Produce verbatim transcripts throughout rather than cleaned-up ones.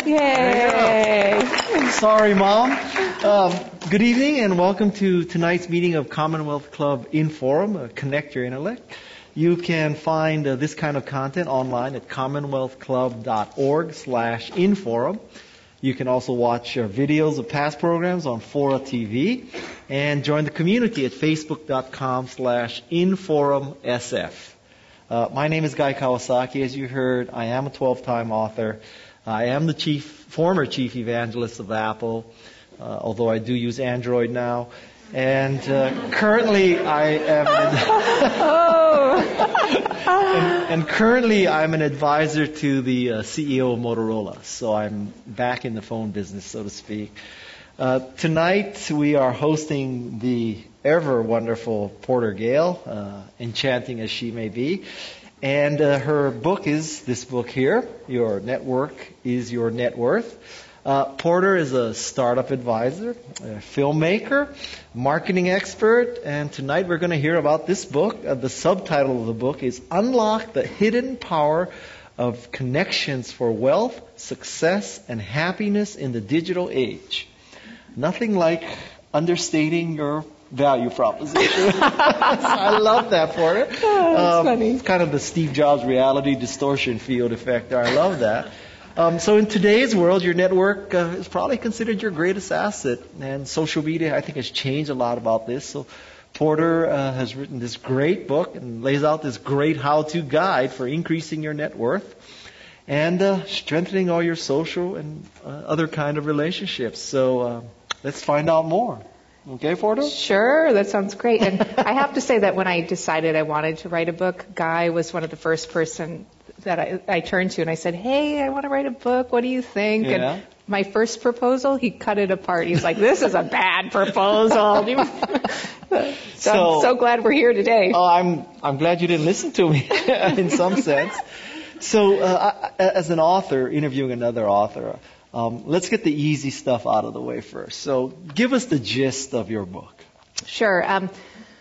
Yay! Sorry, Mom. Um, good evening and welcome to tonight's meeting of Commonwealth Club Inforum, uh, Connect Your Intellect. You can find uh, this kind of content online at commonwealthclub.org slash inforum. You can also watch uh, videos of past programs on Fora T V and join the community at facebook.com slash inforumsf. Uh, my name is Guy Kawasaki. As you heard, I am a twelve-time author. I am the chief, former chief evangelist of Apple, uh, although I do use Android now. And uh, currently I am an and, and currently I'm an advisor to the uh, C E O of Motorola. So I'm back in the phone business, so to speak. Uh, tonight we are hosting the ever wonderful Porter Gale, uh, enchanting as she may be. And uh, her book is this book here, Your Network is Your Net Worth. Uh, Porter is a startup advisor, a filmmaker, marketing expert, and tonight we're going to hear about this book. Uh, the subtitle of the book is Unlock the Hidden Power of Connections for Wealth, Success, and Happiness in the Digital Age. Nothing like understating your value proposition. I love that, Porter. Oh, that's um, funny. It's kind of the Steve Jobs reality distortion field effect there. I love that. Um, so in today's world, your network uh, is probably considered your greatest asset. And social media, I think, has changed a lot about this. So Porter uh, has written this great book and lays out this great how-to guide for increasing your net worth and uh, strengthening all your social and uh, other kind of relationships. So uh, let's find out more. Okay, Porter? Sure, that sounds great. And I have to say that when I decided I wanted to write a book, Guy was one of the first person that I, I turned to, and I said, hey, I want to write a book. What do you think? Yeah. And my first proposal, he cut it apart. He's like, this is a bad proposal. so, so I'm so glad we're here today. Oh, I'm I'm glad you didn't listen to me in some sense. So uh, I, as an author, interviewing another author, um, let's get the easy stuff out of the way first. So give us the gist of your book. Sure. Um,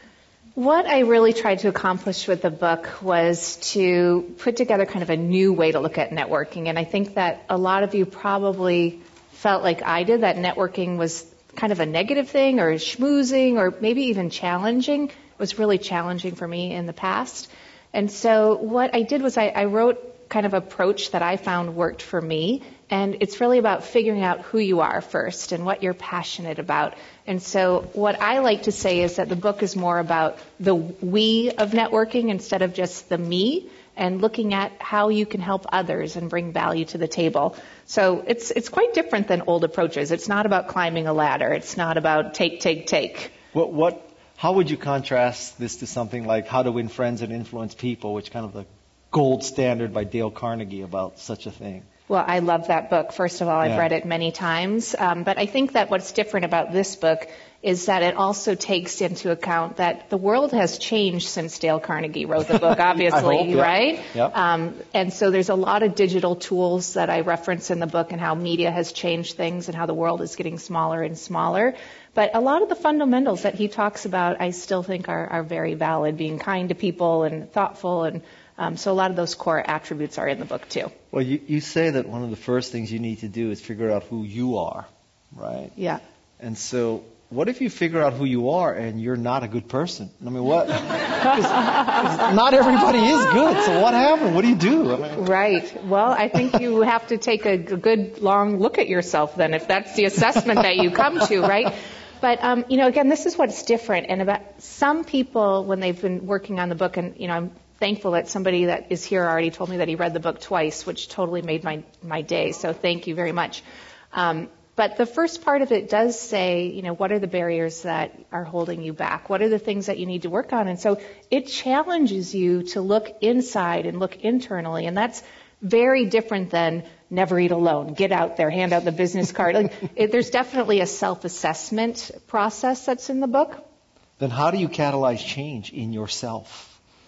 What I really tried to accomplish with the book was to put together kind of a new way to look at networking. And I think that a lot of you probably felt like I did, that networking was kind of a negative thing or schmoozing or maybe even challenging. It was really challenging for me in the past. And so what I did was I, I wrote kind of approach that I found worked for me. And it's really about figuring out who you are first and what you're passionate about. And so what I like to say is that the book is more about the we of networking instead of just the me, and looking at how you can help others and bring value to the table. So it's it's quite different than old approaches. It's not about climbing a ladder. It's not about take, take, take. What what? How would you contrast this to something like How to Win Friends and Influence People, which kind of the gold standard by Dale Carnegie about such a thing? Well, I love that book. First of all, I've Yeah. read it many times. Um, but I think that what's different about this book is that it also takes into account that the world has changed since Dale Carnegie wrote the book, obviously, I hope, yeah. right? Yep. Um, and so there's a lot of digital tools that I reference in the book and how media has changed things and how the world is getting smaller and smaller. But a lot of the fundamentals that he talks about, I still think are, are very valid, being kind to people and thoughtful. And um, so a lot of those core attributes are in the book, too. Well, you, you say that one of the first things you need to do is figure out who you are, right? Yeah. And so what if you figure out who you are and you're not a good person? I mean, what? 'Cause, 'cause not everybody is good. So what happened? What do you do? I mean, Right. Well, I think you have to take a, a good long look at yourself then, if that's the assessment that you come to, right? But, um, you know, again, this is what's different. And about some people, when they've been working on the book, and, you know, I'm thankful that somebody that is here already told me that he read the book twice, which totally made my, my day. So thank you very much. Um, But the first part of it does say, you know, what are the barriers that are holding you back? What are the things that you need to work on? And so it challenges you to look inside and look internally. And that's very different than never eat alone, get out there, hand out the business card. Like, it, there's definitely a self-assessment process that's in the book. Then how do you catalyze change in yourself?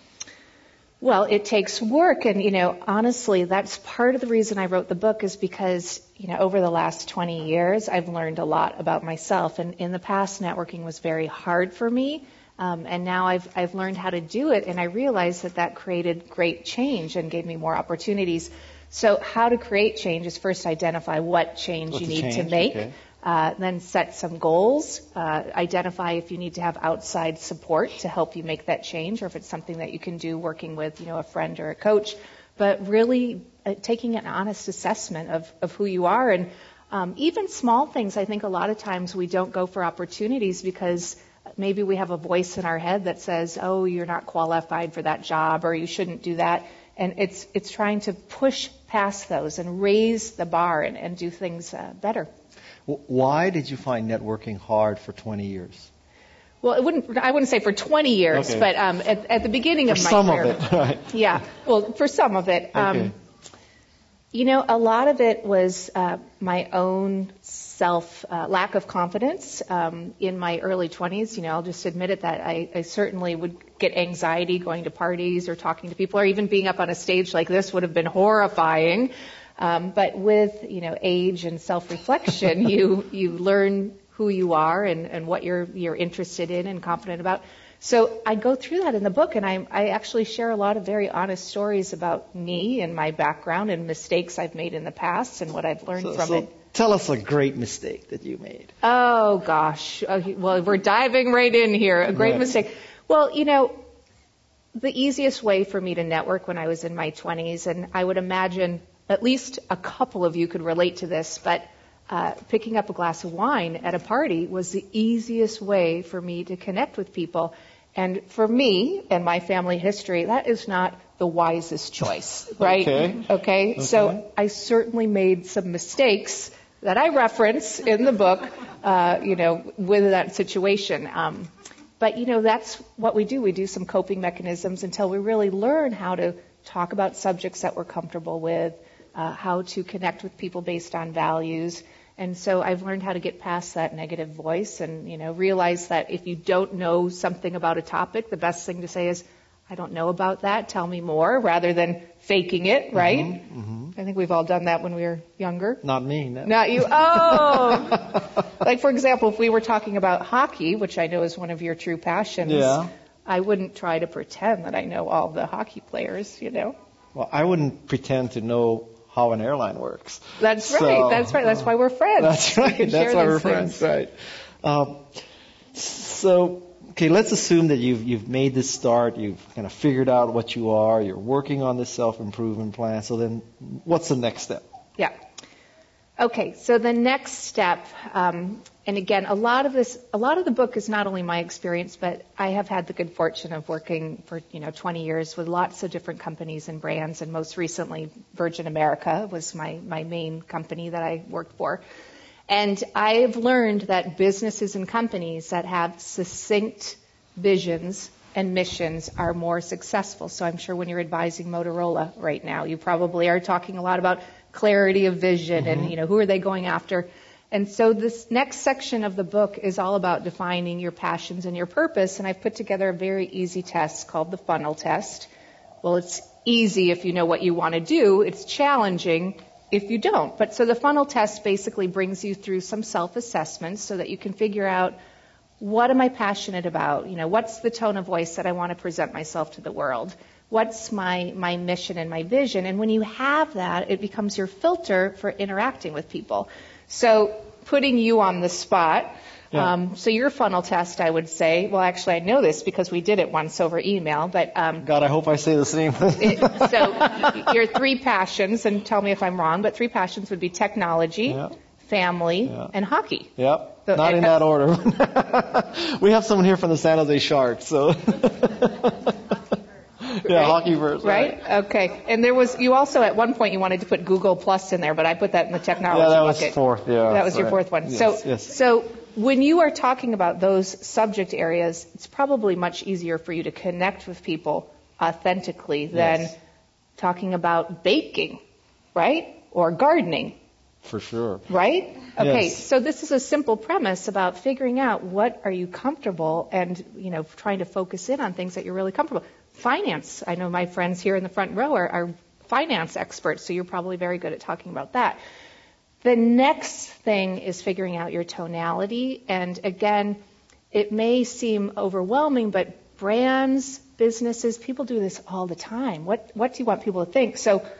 Well, it takes work. And, you know, honestly, that's part of the reason I wrote the book is because, you know, over the last twenty years, I've learned a lot about myself. And in the past, networking was very hard for me. Um, and now I've, I've learned how to do it. And I realized that that created great change and gave me more opportunities. So how to create change is first identify what change What's you the need change? to make. Okay. Uh, then set some goals, uh, identify if you need to have outside support to help you make that change, or if it's something that you can do working with, you know, a friend or a coach. But really uh, taking an honest assessment of, of who you are. And um, even small things, I think a lot of times we don't go for opportunities because maybe we have a voice in our head that says, oh, you're not qualified for that job, or you shouldn't do that. And it's it's trying to push past those and raise the bar and, and do things uh, better. Why did you find networking hard for twenty years? Well, it wouldn't. I wouldn't say for twenty years, Okay. but um, at, at the beginning For of my some career, of it, right? yeah. Well, for some of it, um, Okay. you know, a lot of it was uh, my own self uh, lack of confidence um, in my early twenties. You know, I'll just admit it that I, I certainly would get anxiety going to parties or talking to people, or even being up on a stage like this would have been horrifying. Um, but with, you know, age and self-reflection, you you learn who you are and, and what you're you're interested in and confident about. So I go through that in the book, and I I actually share a lot of very honest stories about me and my background and mistakes I've made in the past and what I've learned So, from so it. tell us a great mistake that you made. Oh gosh, okay, well we're diving right in here. A great Right. mistake. Well, you know, the easiest way for me to network when I was in my twenties, and I would imagine at least a couple of you could relate to this, but uh, picking up a glass of wine at a party was the easiest way for me to connect with people. And for me and my family history, that is not the wisest choice, right? Okay. Okay. Okay. So I certainly made some mistakes that I reference in the book, uh, you know, with that situation. Um, but, you know, that's what we do. We do some coping mechanisms until we really learn how to talk about subjects that we're comfortable with, uh, how to connect with people based on values. And so I've learned how to get past that negative voice and, you know, realize that if you don't know something about a topic, the best thing to say is, I don't know about that, tell me more, rather than faking it, right? Mm-hmm, mm-hmm. I think we've all done that when we were younger. Not me. No. Not you. Oh! Like, for example, if we were talking about hockey, which I know is one of your true passions, Yeah. I wouldn't try to pretend that I know all the hockey players, you know? Well, I wouldn't pretend to know how an airline works. That's So- right. That's right. That's why we're friends. That's We right. can That's share why these we're things. friends, right? Um, so, okay, let's assume that you've you've made this start. You've kind of figured out what you are. You're working on this self-improvement plan. So then, what's the next step? Yeah. Okay, so the next step, um, and again, a lot of this, a lot of the book is not only my experience, but I have had the good fortune of working for, you know, twenty years with lots of different companies and brands, and most recently, Virgin America was my, my main company that I worked for. And I've learned that businesses and companies that have succinct visions and missions are more successful. So I'm sure when you're advising Motorola right now, you probably are talking a lot about clarity of vision Mm-hmm. and, you know, who are they going after? And so this next section of the book is all about defining your passions and your purpose. And I've put together a very easy test called the funnel test. Well, it's easy if you know what you want to do. It's challenging if you don't. But so the funnel test basically brings you through some self-assessments so that you can figure out, what am I passionate about? You know, what's the tone of voice that I want to present myself to the world? What's my, my mission and my vision? And when you have that, it becomes your filter for interacting with people. So putting you on the spot, Yeah. um, so your funnel test, I would say, well, actually, I know this because we did it once over email, but um, God, I hope I say the same thing. it, so your three passions, and tell me if I'm wrong, but three passions would be technology, Yeah. family, Yeah. and hockey. Yep. So, Not in uh, that order. We have someone here from the San Jose Sharks, so. Yeah, Right? hockey first. Right? Okay. And there was, you also at one point you wanted to put Google Plus in there, but I put that in the technology Yeah, that was bucket. fourth. Yeah, That was your right. fourth one. Yes, so, yes. so when you are talking about those subject areas, it's probably much easier for you to connect with people authentically than Yes. talking about baking, right? Or gardening. For sure. Right? Okay, Yes. so this is a simple premise about figuring out what are you comfortable and, you know, trying to focus in on things that you're really comfortable. Finance. I know my friends here in the front row are, are finance experts, so you're probably very good at talking about that. The next thing is figuring out your tonality. And again, it may seem overwhelming, but brands, businesses, people do this all the time. What, what do you want people to think? So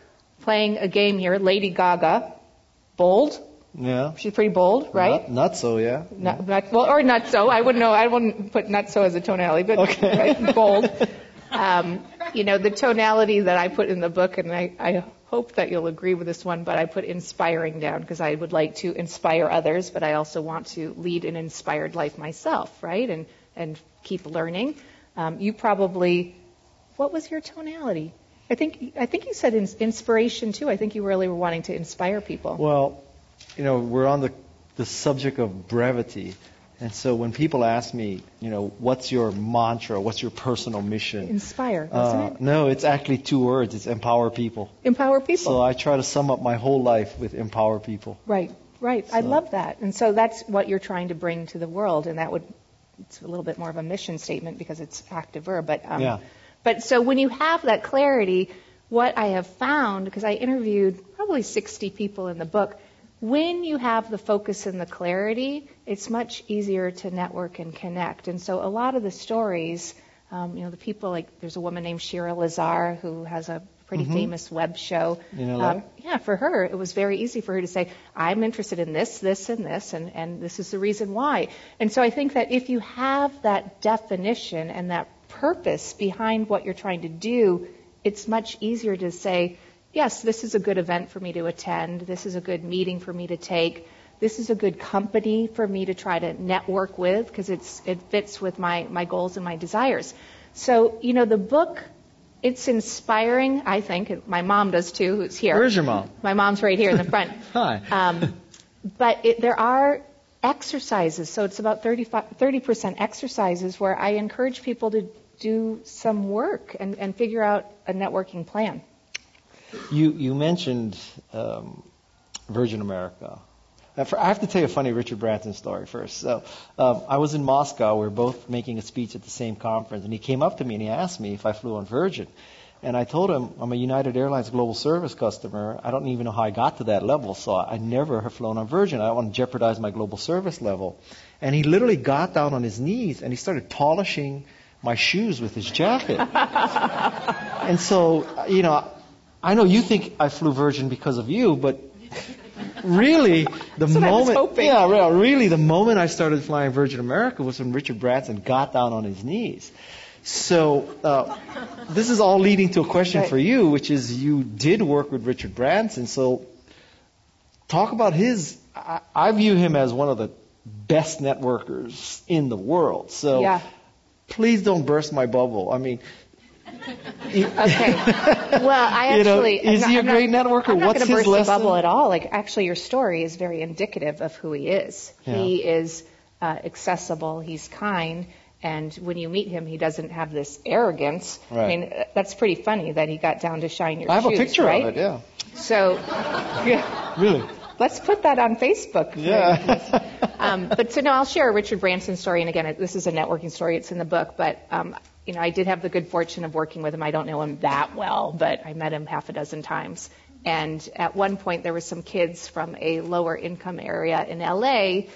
playing a game here, Lady Gaga, bold. Yeah. She's pretty bold, right? Not, not so, yeah. Not, not, well, or not so. I wouldn't know. I wouldn't put not so as a tonality, but okay. right, bold. Um, you know, the tonality that I put in the book, and I, I hope that you'll agree with this one, but I put inspiring down because I would like to inspire others, but I also want to lead an inspired life myself, right? And and keep learning. Um, you probably, what was your tonality? I think I think you said in, inspiration too. I think you really were wanting to inspire people. Well, you know, we're on the the subject of brevity. And so when people ask me, you know, what's your mantra, what's your personal mission? Inspire, uh, isn't it? No, it's actually two words. It's empower people. Empower people. So I try to sum up my whole life with empower people. Right, right. So. I love that. And so that's what you're trying to bring to the world. And that would, it's a little bit more of a mission statement because it's active verb. But, um, yeah. but so when you have that clarity, what I have found, because I interviewed probably sixty people in the book, when you have the focus and the clarity, it's much easier to network and connect. And so a lot of the stories, um, you know, the people like, there's a woman named Shira Lazar who has a pretty mm-hmm. famous web show. You know um, yeah, for her, it was very easy for her to say, I'm interested in this, this, and this, and, and this is the reason why. And so I think that if you have that definition and that purpose behind what you're trying to do, it's much easier to say, yes, this is a good event for me to attend. This is a good meeting for me to take. This is a good company for me to try to network with because it's it fits with my, my goals and my desires. So, you know, the book, it's inspiring, I think. And my mom does too, who's here. Where's your mom? My mom's right here in the front. Hi. Um, but it, there are exercises. So it's about thirty percent exercises where I encourage people to do some work and, and figure out a networking plan. You you mentioned um, Virgin America. I have to tell you a funny Richard Branson story first. So um, I was in Moscow. We were both making a speech at the same conference, and he came up to me and he asked me if I flew on Virgin. And I told him I'm a United Airlines Global Service customer. I don't even know how I got to that level, so I never have flown on Virgin. I don't want to jeopardize my global service level. And he literally got down on his knees and he started polishing my shoes with his jacket. And so, you know, I know you think I flew Virgin because of you, but really, the That's what I was moment, hoping. yeah, really, the moment I started flying Virgin America was when Richard Branson got down on his knees. So uh, this is all leading to a question Right. for you, which is you did work with Richard Branson. So talk about his. I, I view him as one of the best networkers in the world. So Yeah. please don't burst my bubble. I mean. Okay. Well, I You know, actually... I'm is not- he a I'm great not, networker? I'm not What's going to his burst lesson? the bubble at all. Like, actually, your story is very indicative of who he is. Yeah. He is uh, accessible. He's kind. And when you meet him, he doesn't have this arrogance. Right. I mean, uh, that's pretty funny that he got down to shine your I have shoes, a picture right? of it, yeah. So, yeah. Really? Let's put that on Facebook. Yeah. um, but so no, I'll share a Richard Branson story. And again, this is a networking story. It's in the book. But, um, you know, I did have the good fortune of working with him. I don't know him that well, but I met him half a dozen times. And at one point, there were some kids from a lower income area in L A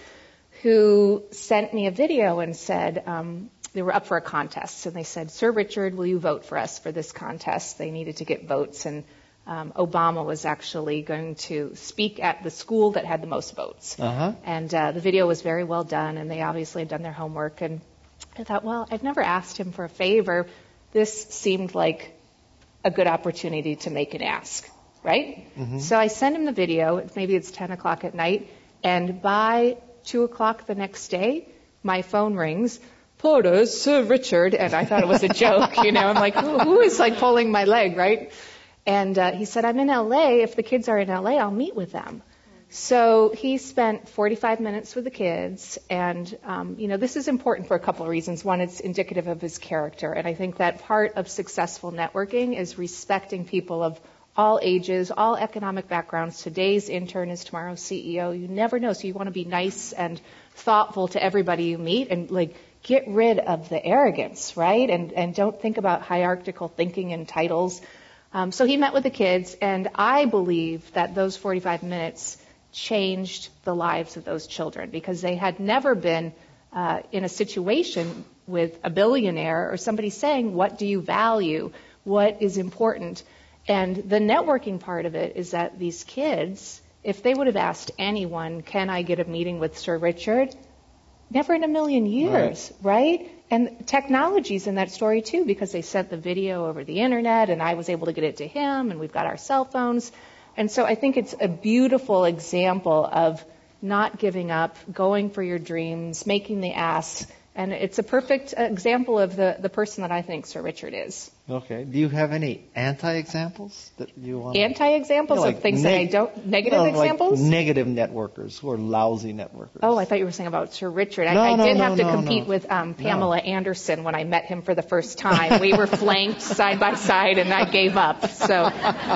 who sent me a video and said, um, they were up for a contest. And they said, Sir Richard, will you vote for us for this contest? They needed to get votes. And Um, Obama was actually going to speak at the school that had the most votes. Uh-huh. And uh, the video was very well done, and they obviously had done their homework. And I thought, well, I've never asked him for a favor. This seemed like a good opportunity to make an ask, right? Mm-hmm. So I sent him the video. Maybe it's ten o'clock at night. And by two o'clock the next day, my phone rings. Plotus, Sir Richard. And I thought it was a joke, you know. I'm like, who, who is like pulling my leg, right? And uh, he said, I'm in L A. If the kids are in L A, I'll meet with them. So he spent forty-five minutes with the kids. And, um, you know, this is important for a couple of reasons. One, it's indicative of his character. And I think that part of successful networking is respecting people of all ages, all economic backgrounds. Today's intern is tomorrow's C E O. You never know. So you want to be nice and thoughtful to everybody you meet and, like, get rid of the arrogance, right? And, and don't think about hierarchical thinking and titles. Um, so he met with the kids, and I believe that those forty-five minutes changed the lives of those children because they had never been uh, in a situation with a billionaire or somebody saying, what do you value? What is important? And the networking part of it is that these kids, if they would have asked anyone, can I get a meeting with Sir Richard? Never in a million years, right? right? And technology's in that story too, because they sent the video over the internet and I was able to get it to him, and we've got our cell phones. And so I think it's a beautiful example of not giving up, going for your dreams, making the ask. And it's a perfect example of the, the person that I think Sir Richard is. Okay. Do you have any anti-examples that you want? Anti-examples you know, like of things neg- that I don't, negative no, examples? Like negative networkers who are lousy networkers. Oh, I thought you were saying about Sir Richard. I, no, I no, did no, have to no, compete no. with um, Pamela no. Anderson when I met him for the first time. We were flanked side by side, and I gave up. So, uh,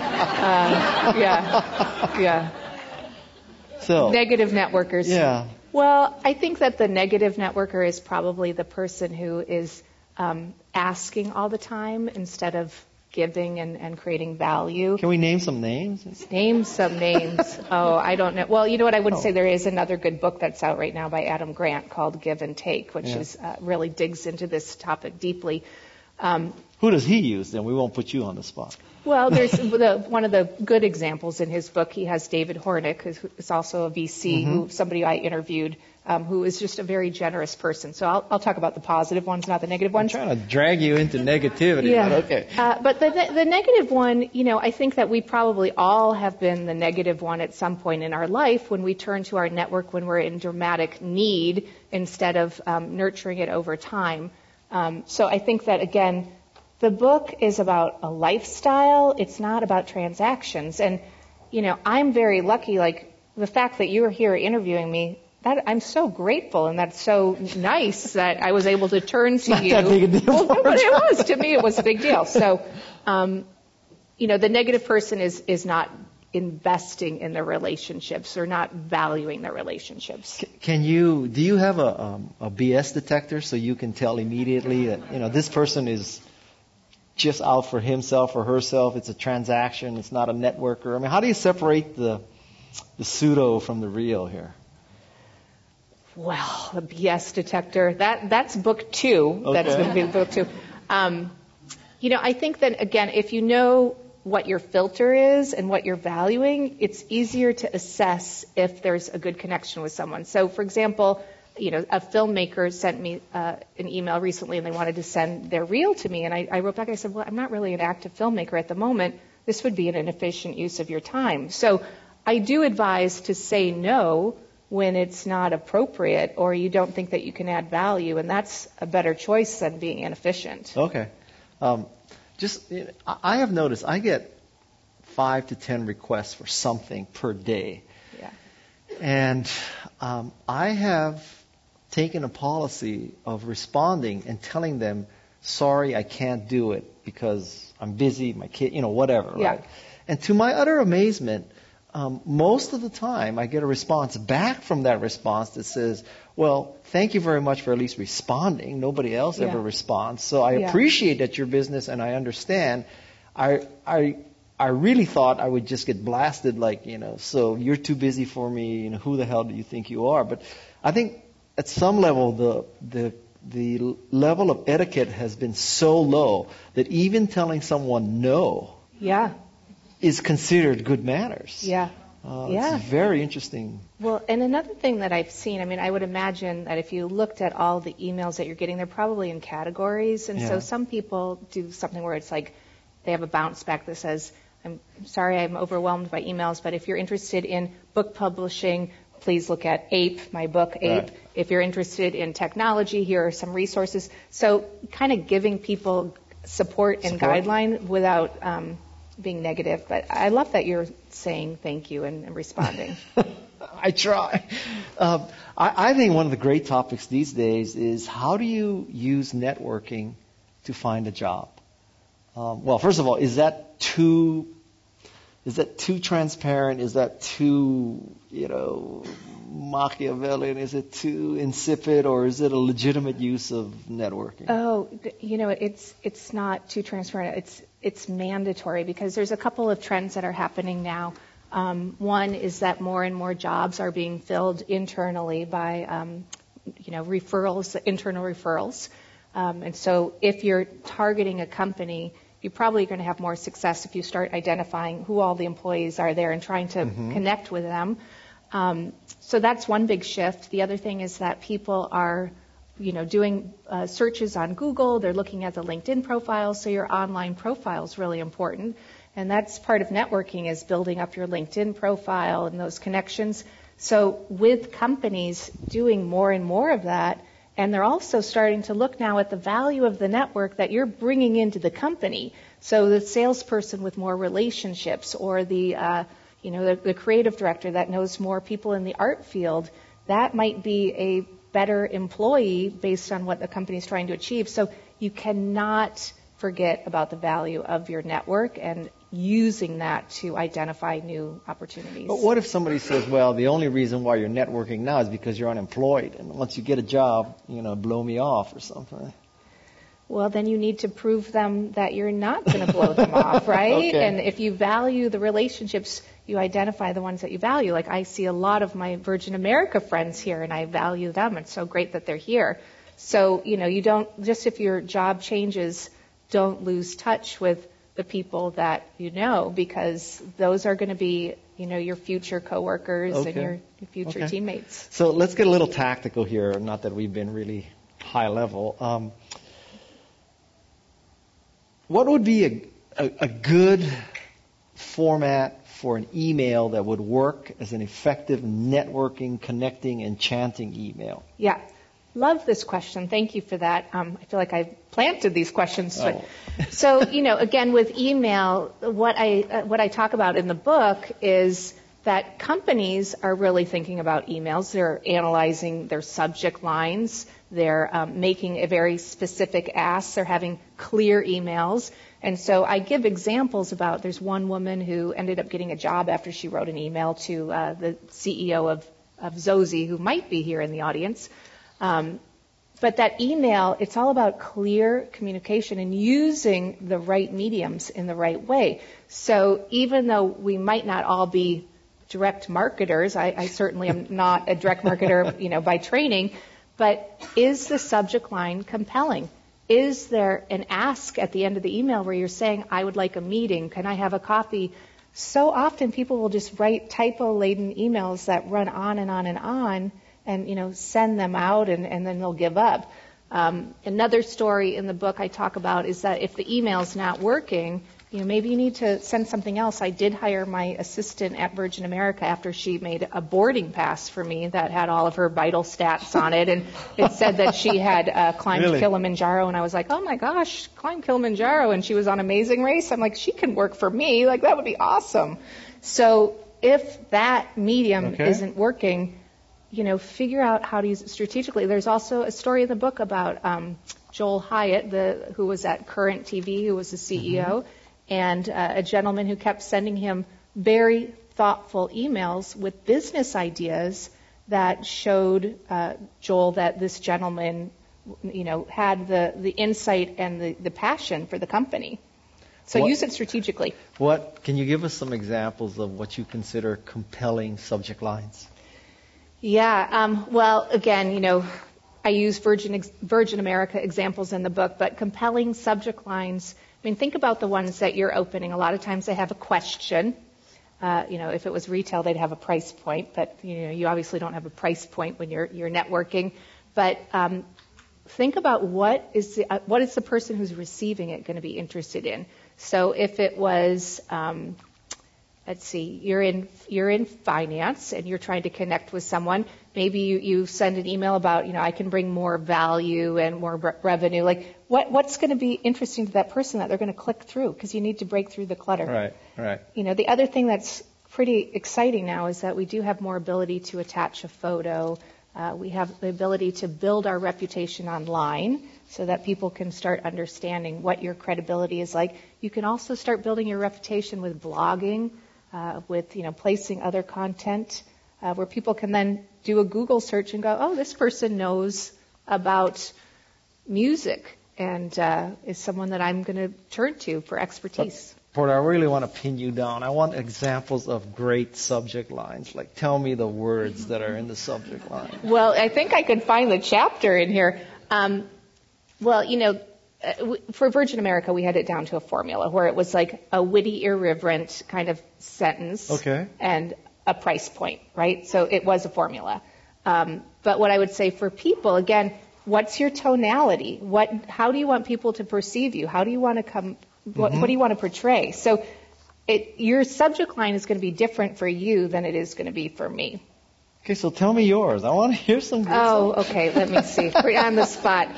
yeah, yeah. So negative networkers. Yeah. Well, I think that the negative networker is probably the person who is um, asking all the time instead of giving and, and creating value. Can we name some names? Name some names. Oh, I don't know. Well, you know what? I would oh. say there is another good book that's out right now by Adam Grant called Give and Take, which yeah. is uh, really digs into this topic deeply. Um, Who does he use? Then we won't put you on the spot. Well, there's the, one of the good examples in his book. He has David Hornick, who's also a V C, mm-hmm. who somebody I interviewed, um, who is just a very generous person. So I'll, I'll talk about the positive ones, not the negative ones. I'm trying to drag you into negativity. Yeah. But okay. Uh, but the the negative one, you know, I think that we probably all have been the negative one at some point in our life when we turn to our network when we're in dramatic need instead of um, nurturing it over time. Um, so I think that again. The book is about a lifestyle. It's not about transactions. And, you know, I'm very lucky, like, the fact that you're here interviewing me, that I'm so grateful, and that's so nice that I was able to turn to not you. That big a deal well, for but it was. To me, it was a big deal. So, um, you know, the negative person is, is not investing in their relationships or not valuing their relationships. Can you, do you have a, um, a B S detector so you can tell immediately that, you know, this person is just out for himself or herself? It's a transaction. It's not a networker. I mean, how do you separate the the pseudo from the real here? Well, the B S detector, that that's book two. Okay. That's going to be book two. Um, you know, I think that, again, if you know what your filter is and what you're valuing, it's easier to assess if there's a good connection with someone. So, for example, you know, a filmmaker sent me uh, an email recently, and they wanted to send their reel to me. And I, I wrote back, I said, well, I'm not really an active filmmaker at the moment. This would be an inefficient use of your time. So I do advise to say no when it's not appropriate or you don't think that you can add value, and that's a better choice than being inefficient. Okay. Um, just, you know, I have noticed I get five to ten requests for something per day. Yeah. And um, I have taken a policy of responding and telling them, sorry, I can't do it because I'm busy, my kid, you know, whatever, yeah. right? And to my utter amazement, um, most of the time I get a response back from that response that says, well, thank you very much for at least responding. Nobody else yeah. ever responds. So I yeah. appreciate that your business and I understand. I, I, I really thought I would just get blasted like, you know, so you're too busy for me, you know, who the hell do you think you are? But I think at some level the the the level of etiquette has been so low that even telling someone no yeah. is considered good manners. Yeah. Uh, yeah. It's very interesting. Well, and another thing that I've seen, I mean, I would imagine that if you looked at all the emails that you're getting, they're probably in categories. And yeah. so some people do something where it's like they have a bounce back that says, I'm sorry, I'm overwhelmed by emails, but if you're interested in book publishing, please look at APE, my book, APE. Right. If you're interested in technology, here are some resources. So kind of giving people support and Support. guideline without um, being negative. But I love that you're saying thank you and, and responding. I try. Um, I, I think one of the great topics these days is how do you use networking to find a job? Um, well, first of all, is that too is that too transparent? Is that too, you know, Machiavellian? Is it too insipid, or is it a legitimate use of networking? Oh, you know, it's it's not too transparent. It's it's mandatory because there's a couple of trends that are happening now. Um, one is that more and more jobs are being filled internally by, um, you know, referrals, internal referrals. Um, and so if you're targeting a company, you're probably going to have more success if you start identifying who all the employees are there and trying to mm-hmm. connect with them. Um, so that's one big shift. The other thing is that people are, you know, doing uh, searches on Google. They're looking at the LinkedIn profile, so your online profile is really important. And that's part of networking, is building up your LinkedIn profile and those connections. So with companies doing more and more of that, and they're also starting to look now at the value of the network that you're bringing into the company. So the salesperson with more relationships, or the, uh, you know, the, the creative director that knows more people in the art field, that might be a better employee based on what the company is trying to achieve. So you cannot forget about the value of your network and using that to identify new opportunities. But what if somebody says, well, the only reason why you're networking now is because you're unemployed, and once you get a job, you know, blow me off or something? Well, then you need to prove them that you're not going to blow them off, right? Okay. And if you value the relationships, you identify the ones that you value. Like, I see a lot of my Virgin America friends here, and I value them. It's so great that they're here. So, you know, you don't, just if your job changes, don't lose touch with the people that you know, because those are going to be, you know, your future coworkers okay. and your, your future okay. teammates. So let's get a little tactical here. Not that we've been really high level. Um, what would be a, a, a good format for an email that would work as an effective networking, connecting, and chanting email? Yeah. Love this question. Thank you for that. Um, I feel like I planted these questions. Oh. So, you know, again, with email, what I uh, what I talk about in the book is that companies are really thinking about emails. They're analyzing their subject lines. They're um, making a very specific ask. They're having clear emails. And so I give examples about, there's one woman who ended up getting a job after she wrote an email to uh, the C E O of, of Zozi, who might be here in the audience. Um, but that email, it's all about clear communication and using the right mediums in the right way. So even though we might not all be direct marketers, I, I certainly am not a direct marketer, you know, by training, but is the subject line compelling? Is there an ask at the end of the email where you're saying, I would like a meeting, can I have a coffee? So often people will just write typo-laden emails that run on and on and on, and, you know, send them out, and, and then they'll give up. Um, another story in the book I talk about is that if the email's not working, you know, maybe you need to send something else. I did hire my assistant at Virgin America after she made a boarding pass for me that had all of her vital stats on it, and it said that she had uh, climbed really? Kilimanjaro, and I was like, oh my gosh, climbed Kilimanjaro, and she was on Amazing Race. I'm like, she can work for me. Like, that would be awesome. So if that medium okay. isn't working, you know, figure out how to use it strategically. There's also a story in the book about um, Joel Hyatt, the, who was at Current T V, who was the C E O, mm-hmm. and uh, a gentleman who kept sending him very thoughtful emails with business ideas that showed uh, Joel that this gentleman, you know, had the, the insight and the, the passion for the company. So what, use it strategically. What can you give us some examples of what you consider compelling subject lines? Yeah, um, well, again, you know, I use Virgin Virgin America examples in the book, but compelling subject lines, I mean, think about the ones that you're opening. A lot of times they have a question. Uh, you know, if it was retail, they'd have a price point, but, you know, you obviously don't have a price point when you're you're networking. But um, think about what is the, uh, what is the person who's receiving it going to be interested in. So if it was... Um, Let's see, you're in you're in finance and you're trying to connect with someone. Maybe you, you send an email about, you know, I can bring more value and more re- revenue. Like, what what's going to be interesting to that person that they're going to click through? Because you need to break through the clutter. Right, right. You know, the other thing that's pretty exciting now is that we do have more ability to attach a photo. Uh, we have the ability to build our reputation online so that people can start understanding what your credibility is like. You can also start building your reputation with blogging. Uh, with, you know, placing other content uh, where people can then do a Google search and go, oh, this person knows about music and uh, is someone that I'm going to turn to for expertise. But, Porter, I really want to pin you down. I want examples of great subject lines. Like, tell me the words that are in the subject line. Well, I think I could find the chapter in here. Um, well, you know, for Virgin America, we had it down to a formula where it was like a witty, irreverent kind of sentence Okay. and a price point, right? So it was a formula. Um, but what I would say for people, again, what's your tonality? What, how do you want people to perceive you? How do you want to come, what, Mm-hmm. what do you want to portray? So it, your subject line is going to be different for you than it is going to be for me. Okay, so tell me yours. I want to hear some good Oh, stuff. okay. Let me see. Put you on the spot.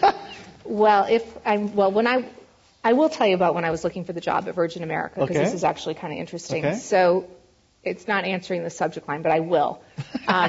Well, if I'm well, when I I will tell you about when I was looking for the job at Virgin America because Okay. this is actually kind of interesting. Okay. So it's not answering the subject line, but I will. Um,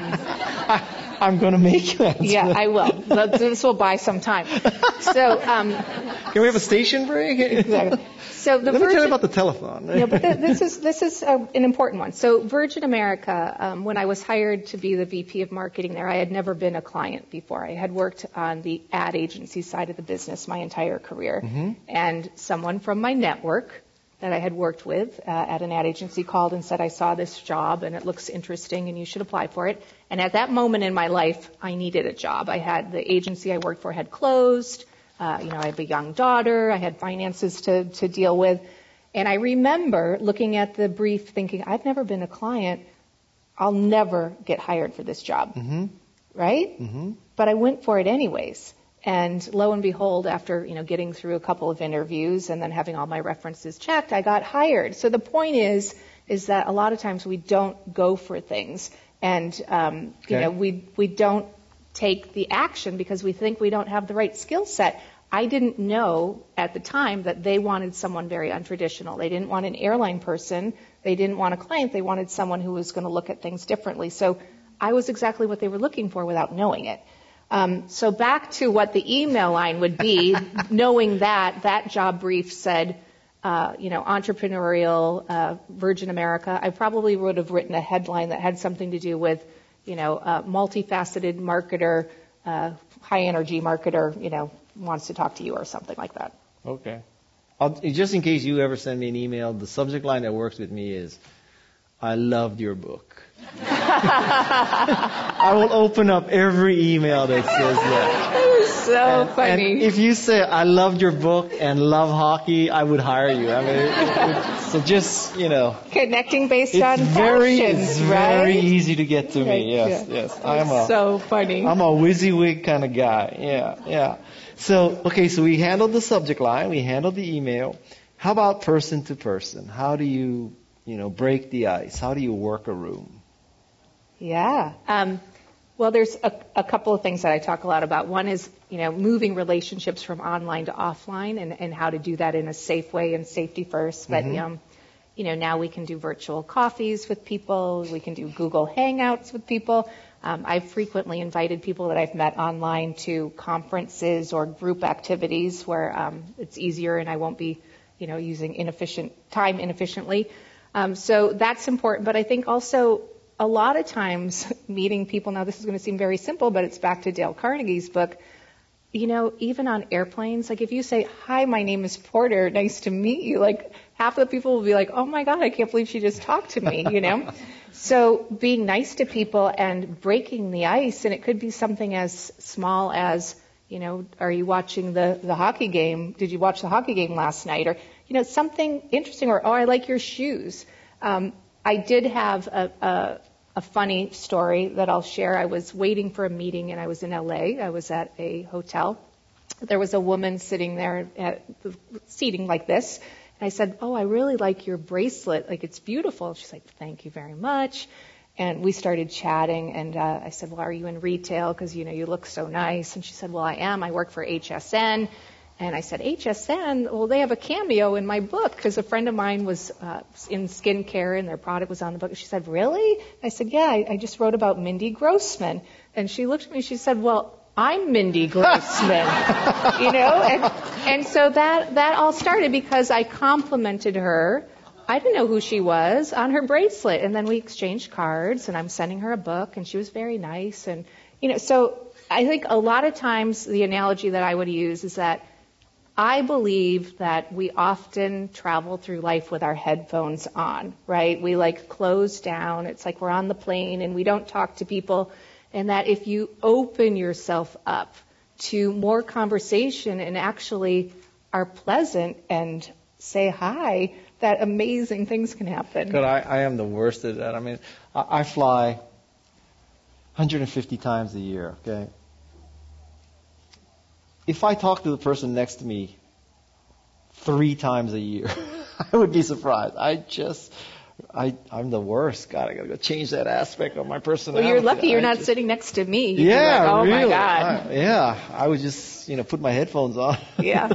I'm going to make you answer. yeah, I will. This will buy some time. So um, Can we have a station break? exactly. So the Let me tell Virgin, you about the telephone. Yeah, but th- this is this is uh, an important one. So Virgin America, um, when I was hired to be the V P of marketing there, I had never been a client before. I had worked on the ad agency side of the business my entire career, Mm-hmm. and someone from my network that I had worked with uh, at an ad agency called and said, I saw this job and it looks interesting and you should apply for it. And at that moment in my life, I needed a job. I had the agency I worked for had closed. Uh, you know, I have a young daughter. I had finances to, to deal with. And I remember looking at the brief thinking, I've never been a client. I'll never get hired for this job. Mm-hmm. Right? Mm-hmm. But I went for it anyways. And lo and behold, after, you know, getting through a couple of interviews and then having all my references checked, I got hired. So the point is, is that a lot of times we don't go for things and, um, you Okay. know, we, we don't take the action because we think we don't have the right skill set. I didn't know at the time that they wanted someone very untraditional. They didn't want an airline person. They didn't want a client. They wanted someone who was going to look at things differently. So I was exactly what they were looking for without knowing it. Um, so back to what the email line would be, knowing that that job brief said, uh, you know, entrepreneurial, uh, Virgin America, I probably would have written a headline that had something to do with, you know, uh, multifaceted marketer, uh, high energy marketer, you know, wants to talk to you or something like that. Okay. I'll, just in case you ever send me an email, the subject line that works with me is, I loved your book. I will open up every email that says that. That is so And, funny. and if you say, I loved your book and love hockey, I would hire you. I mean, it, it, so just, you know. Connecting based It's on very, passions, it's right? very easy to get to Right, me. Yes, yeah. yes. I'm a, So funny. I'm a WYSIWYG kind of guy. Yeah, yeah. So, okay, so we handled the subject line, we handled the email. How about person to person? How do you, you know, break the ice? How do you work a room? Yeah. Um, well, there's a, a couple of things that I talk a lot about. One is, you know, moving relationships from online to offline and, and how to do that in a safe way and safety first. But, Mhm. um, you know, now we can do virtual coffees with people. We can do Google Hangouts with people. Um, I've frequently invited people that I've met online to conferences or group activities where um, it's easier and I won't be, you know, using inefficient time inefficiently. Um, so that's important. But I think also a lot of times meeting people, now this is going to seem very simple, but it's back to Dale Carnegie's book. You know, even on airplanes, like if you say, hi, my name is Porter, nice to meet you, like half of the people will be like, oh my God, I can't believe she just talked to me, you know? So being nice to people and breaking the ice, and it could be something as small as, you know, are you watching the, the hockey game? Did you watch the hockey game last night? Or, you know, something interesting, or, oh, I like your shoes. Um, I did have a, a, a funny story that I'll share. I was waiting for a meeting and I was in L A. I was at a hotel. There was a woman sitting there at the seating like this. And I said, oh, I really like your bracelet. Like, it's beautiful. She's like, thank you very much. And we started chatting. And uh, I said, well, are you in retail? Because, you know, you look so nice. And she said, well, I am. I work for H S N. And I said, H S N? Well, they have a cameo in my book because a friend of mine was uh, in skincare and their product was on the book. She said, really? I said, yeah, I, I just wrote about Mindy Grossman. And she looked at me, she said, well, I'm Mindy Grossman, you know? And, and so that, that all started because I complimented her. I didn't know who she was on her bracelet. And then we exchanged cards and I'm sending her a book and she was very nice. And, you know, so I think a lot of times the analogy that I would use is that I believe that we often travel through life with our headphones on, right? We like close down. It's like we're on the plane and we don't talk to people. And that if you open yourself up to more conversation and actually are pleasant and say hi, that amazing things can happen. But I, I am the worst at that. I mean, I, I fly one hundred fifty times a year, okay? If I talk to the person next to me three times a year, I would be surprised. I just, I, I'm the worst. God, I gotta go change that aspect of my personality. Well, you're lucky you're I not just, sitting next to me. You'd yeah, be like, oh really. my God. I, yeah, I would just, you know, put my headphones on. Yeah.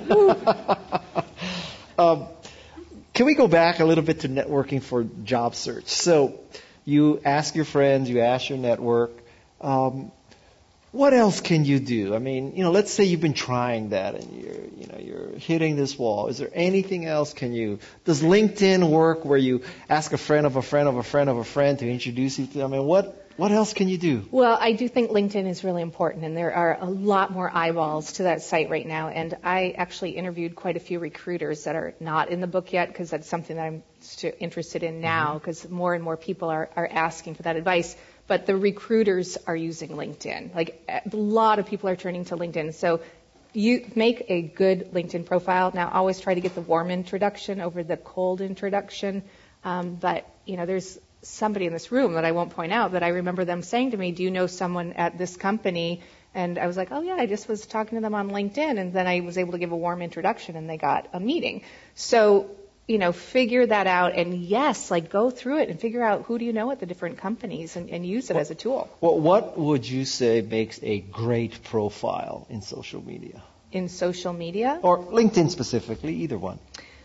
um, can we go back a little bit to networking for job search? So, you ask your friends, you ask your network. Um, What else can you do? I mean, you know, let's say you've been trying that and you're, you know, you're hitting this wall. Is there anything else can you? Does LinkedIn work where you ask a friend of a friend of a friend of a friend to introduce you to? I mean, what what else can you do? Well, I do think LinkedIn is really important, and there are a lot more eyeballs to that site right now. And I actually interviewed quite a few recruiters that are not in the book yet, because that's something that I'm st- interested in now, because mm-hmm. more and more people are, are asking for that advice. But the recruiters are using LinkedIn. Like, a lot of people are turning to LinkedIn. So you make a good LinkedIn profile. Now, always try to get the warm introduction over the cold introduction. Um, but, you know, there's somebody in this room that I won't point out, but I remember them saying to me, do you know someone at this company? And I was like, oh, yeah, I just was talking to them on LinkedIn. And then I was able to give a warm introduction, and they got a meeting. So, you know, figure that out, and yes, like go through it and figure out who do you know at the different companies, and, and use it what, as a tool. Well, what would you say makes a great profile in social media? In social media? Or LinkedIn specifically, either one.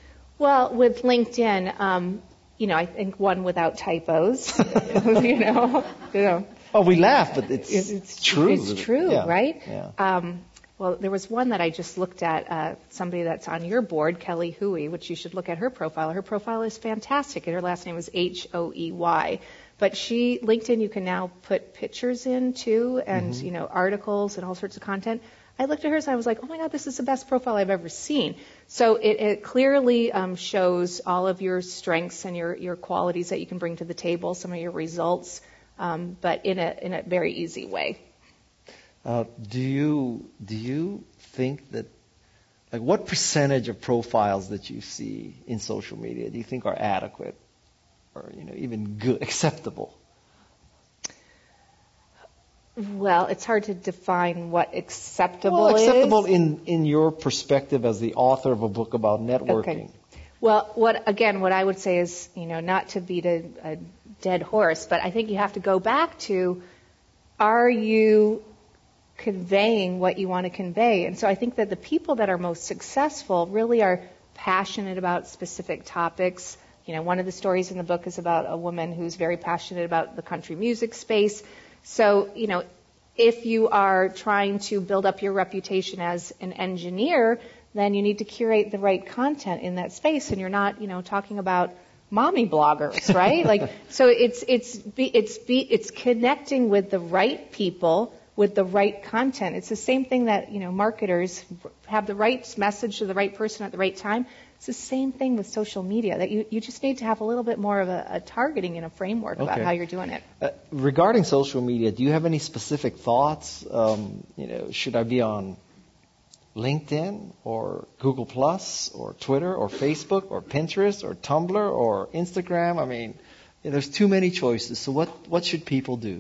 Well, with LinkedIn, um, you know, I think one without typos, you know. You know. Oh, we laugh, but it's, it's, it's true. It's true, yeah. right? Yeah. Um, Well, there was one that I just looked at, uh, somebody that's on your board, Kelly Hoey, which you should look at her profile. Her profile is fantastic, and her last name is H O E Y. But she, LinkedIn, you can now put pictures in, too, and, mm-hmm. you know, articles and all sorts of content. I looked at hers, and I was like, oh, my God, this is the best profile I've ever seen. So it, it clearly um, shows all of your strengths and your, your qualities that you can bring to the table, some of your results, um, but in a in a very easy way. Uh, do you do you think that, like, what percentage of profiles that you see in social media do you think are adequate, or, you know, even good, acceptable? Well, it's hard to define what acceptable well, acceptable is. in in your perspective as the author of a book about networking. Okay. Well, what again, what I would say is, you know, not to beat a, a dead horse, but I think you have to go back to, are you conveying what you want to convey? And so I think that the people that are most successful really are passionate about specific topics. You know, one of the stories in the book is about a woman who's very passionate about the country music space. So, you know, if you are trying to build up your reputation as an engineer, then you need to curate the right content in that space, and you're not, you know, talking about mommy bloggers, right? Like, so it's it's it's it's connecting with the right people with the right content. It's the same thing that, you know, marketers have the right message to the right person at the right time. It's the same thing with social media, that you, you just need to have a little bit more of a, a targeting and a framework okay. about how you're doing it. Uh, regarding social media, do you have any specific thoughts? Um, you know, should I be on LinkedIn or Google Plus or Twitter or Facebook or Pinterest or Tumblr or Instagram? I mean, you know, there's too many choices. So what, what should people do?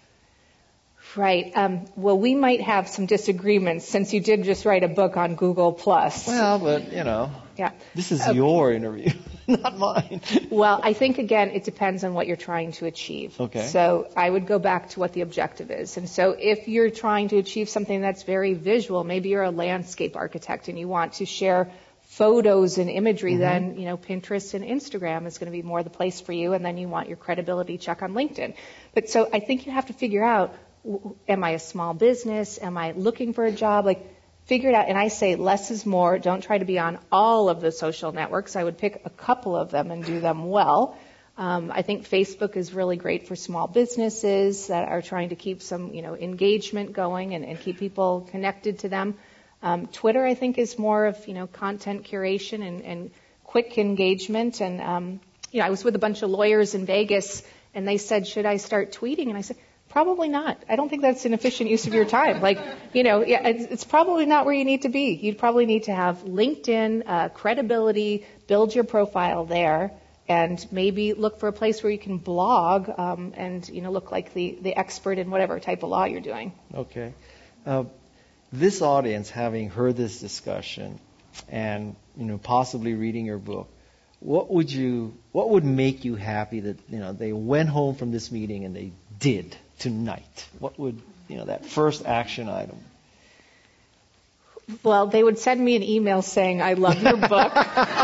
Right. Um, well, we might have some disagreements, since you did just write a book on Google Plus. Well, but, you know, yeah. this is uh, your interview, not mine. Well, I think, again, it depends on what you're trying to achieve. Okay. So I would go back to what the objective is. And so if you're trying to achieve something that's very visual, maybe you're a landscape architect and you want to share photos and imagery, mm-hmm. then, you know, Pinterest and Instagram is going to be more the place for you. And then you want your credibility check on LinkedIn. But so I think you have to figure out, am I a small business? Am I looking for a job? Like, figure it out. And I say less is more. Don't try to be on all of the social networks. I would pick a couple of them and do them well. Um, I think Facebook is really great for small businesses that are trying to keep some, you know, engagement going and, and keep people connected to them. Um, Twitter, I think, is more of, you know, content curation and, and quick engagement. And, um, you know, I was with a bunch of lawyers in Vegas, and they said, should I start tweeting? And I said, Probably not. I don't think that's an efficient use of your time. Like, you know, yeah, it's, it's probably not where you need to be. You'd probably need to have LinkedIn, uh, credibility, build your profile there, and maybe look for a place where you can blog um, and, you know, look like the, the expert in whatever type of law you're doing. Okay. Uh, this audience, having heard this discussion and, you know, possibly reading your book, what would you, what would make you happy that, you know, they went home from this meeting and they did tonight? What would, you know, that first action item? Well, they would send me an email saying, I love your book.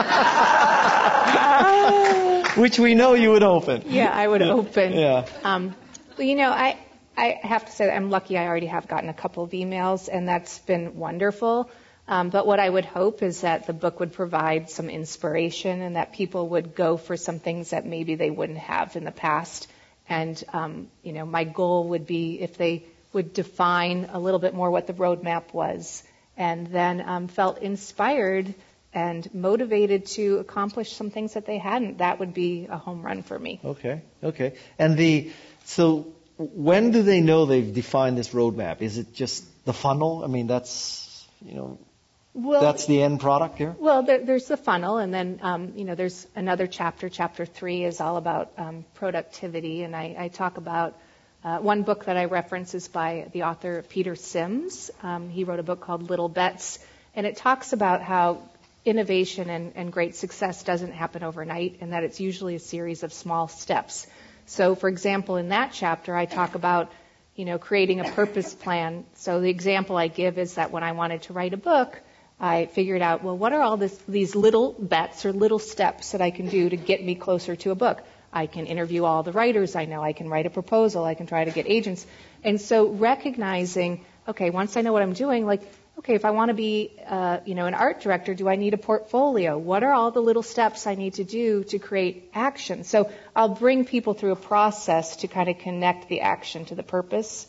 Which we know you would open. Yeah, I would open. Yeah. Um, well, you know, I, I have to say that I'm lucky I already have gotten a couple of emails, and that's been wonderful. Um, but what I would hope is that the book would provide some inspiration and that people would go for some things that maybe they wouldn't have in the past. And, um, you know, my goal would be if they would define a little bit more what the roadmap was and then um, felt inspired and motivated to accomplish some things that they hadn't, that would be a home run for me. Okay, okay. And the, so when do they know they've defined this roadmap? Is it just the funnel? I mean, that's, you know, Well, that's the end product here? Well, there, there's the funnel, and then, um, you know, there's another chapter. Chapter three is all about um, productivity, and I, I talk about uh, one book that I reference is by the author Peter Sims. Um, he wrote a book called Little Bets, and it talks about how innovation and, and great success doesn't happen overnight, and that it's usually a series of small steps. So, for example, in that chapter, I talk about, you know, creating a purpose plan. So the example I give is that when I wanted to write a book, I figured out, well, what are all this, these little bets or little steps that I can do to get me closer to a book? I can interview all the writers I know. I can write a proposal. I can try to get agents. And so recognizing, okay, once I know what I'm doing, like, okay, if I want to be, uh, you know, an art director, do I need a portfolio? What are all the little steps I need to do to create action? So I'll bring people through a process to kind of connect the action to the purpose.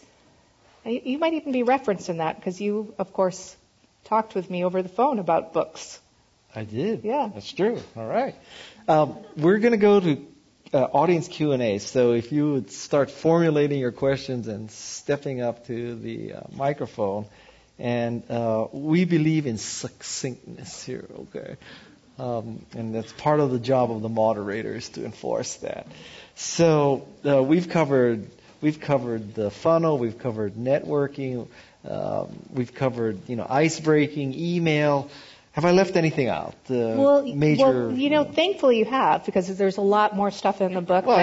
You might even be referenced in that because you, of course, talked with me over the phone about books. I did. Yeah. That's true. All right. Um, we're going to go to uh, audience Q and A. So if you would start formulating your questions and stepping up to the uh, microphone. And uh, we believe in succinctness here, okay? Um, and that's part of the job of the moderators to enforce that. So uh, we've covered we've covered the funnel, we've covered networking, um, we've covered you know ice breaking, email. Have I left anything out? The well, major. Well, you know, thankfully you have because there's a lot more stuff in the book. Well, that,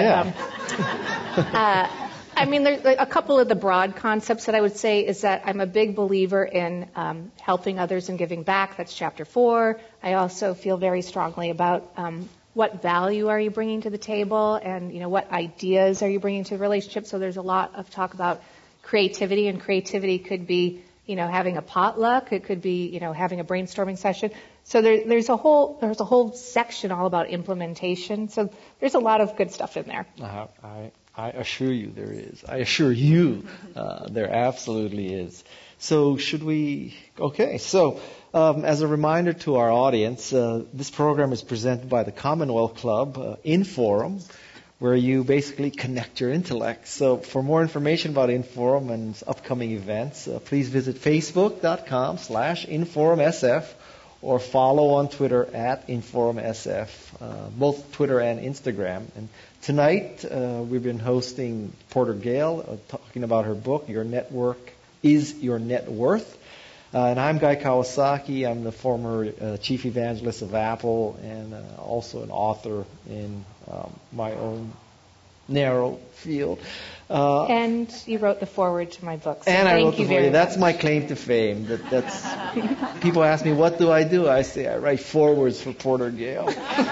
yeah. Um, uh, I mean, there's a couple of the broad concepts that I would say is that I'm a big believer in um, helping others and giving back. That's chapter four. I also feel very strongly about um, what value are you bringing to the table and, you know, what ideas are you bringing to the relationship. So there's a lot of talk about creativity, and creativity could be, you know, having a potluck. It could be, you know, having a brainstorming session. So there, there's a whole there's a whole section all about implementation. So there's a lot of good stuff in there. Uh, I I assure you there is. I assure you uh, there absolutely is. So should we? Okay. So um, as a reminder to our audience, uh, this program is presented by the Commonwealth Club uh, Inforum, where you basically connect your intellect. So for more information about Inforum and its upcoming events, uh, please visit facebook.com slash InforumSF or follow on Twitter at InforumSF, uh, both Twitter and Instagram. And tonight uh, we've been hosting Porter Gale, uh, talking about her book, Your Network is Your Net Worth. Uh, and I'm Guy Kawasaki. I'm the former uh, chief evangelist of Apple and uh, also an author in um, my own narrow field. Uh, and you wrote the foreword to my book. So and thank I wrote you the foreword. very That's much. my claim to fame. That, that's people ask me, what do I do? I say I write forewords for Porter Gale.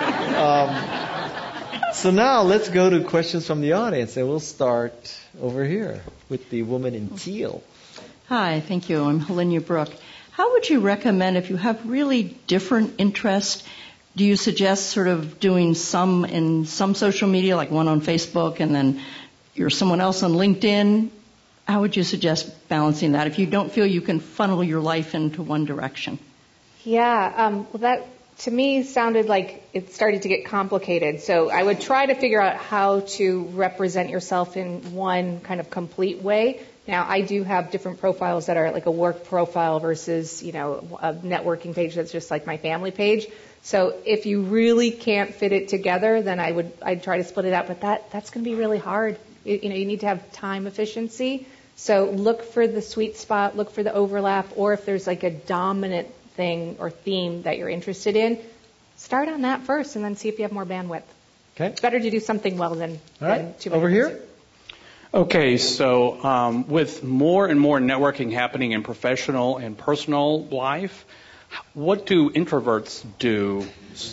um, so now let's go to questions from the audience, and we'll start over here with the woman in teal. Hi, thank you. I'm Helena Brooke. How would you recommend, if you have really different interests, do you suggest sort of doing some in some social media, like one on Facebook, and then you're someone else on LinkedIn? How would you suggest balancing that if you don't feel you can funnel your life into one direction? Yeah, um, well, that to me sounded like it started to get complicated. So I would try to figure out how to represent yourself in one kind of complete way. Now, I do have different profiles that are like a work profile versus, you know, a networking page that's just like my family page. So if you really can't fit it together, then I would I'd try to split it out. But that that's going to be really hard. You, you know, you need to have time efficiency. So look for the sweet spot, look for the overlap, or if there's like a dominant thing or theme that you're interested in, start on that first and then see if you have more bandwidth. Okay. It's better to do something well than, All right. than too many Over things. here. Okay, so um, with more and more networking happening in professional and personal life, what do introverts do,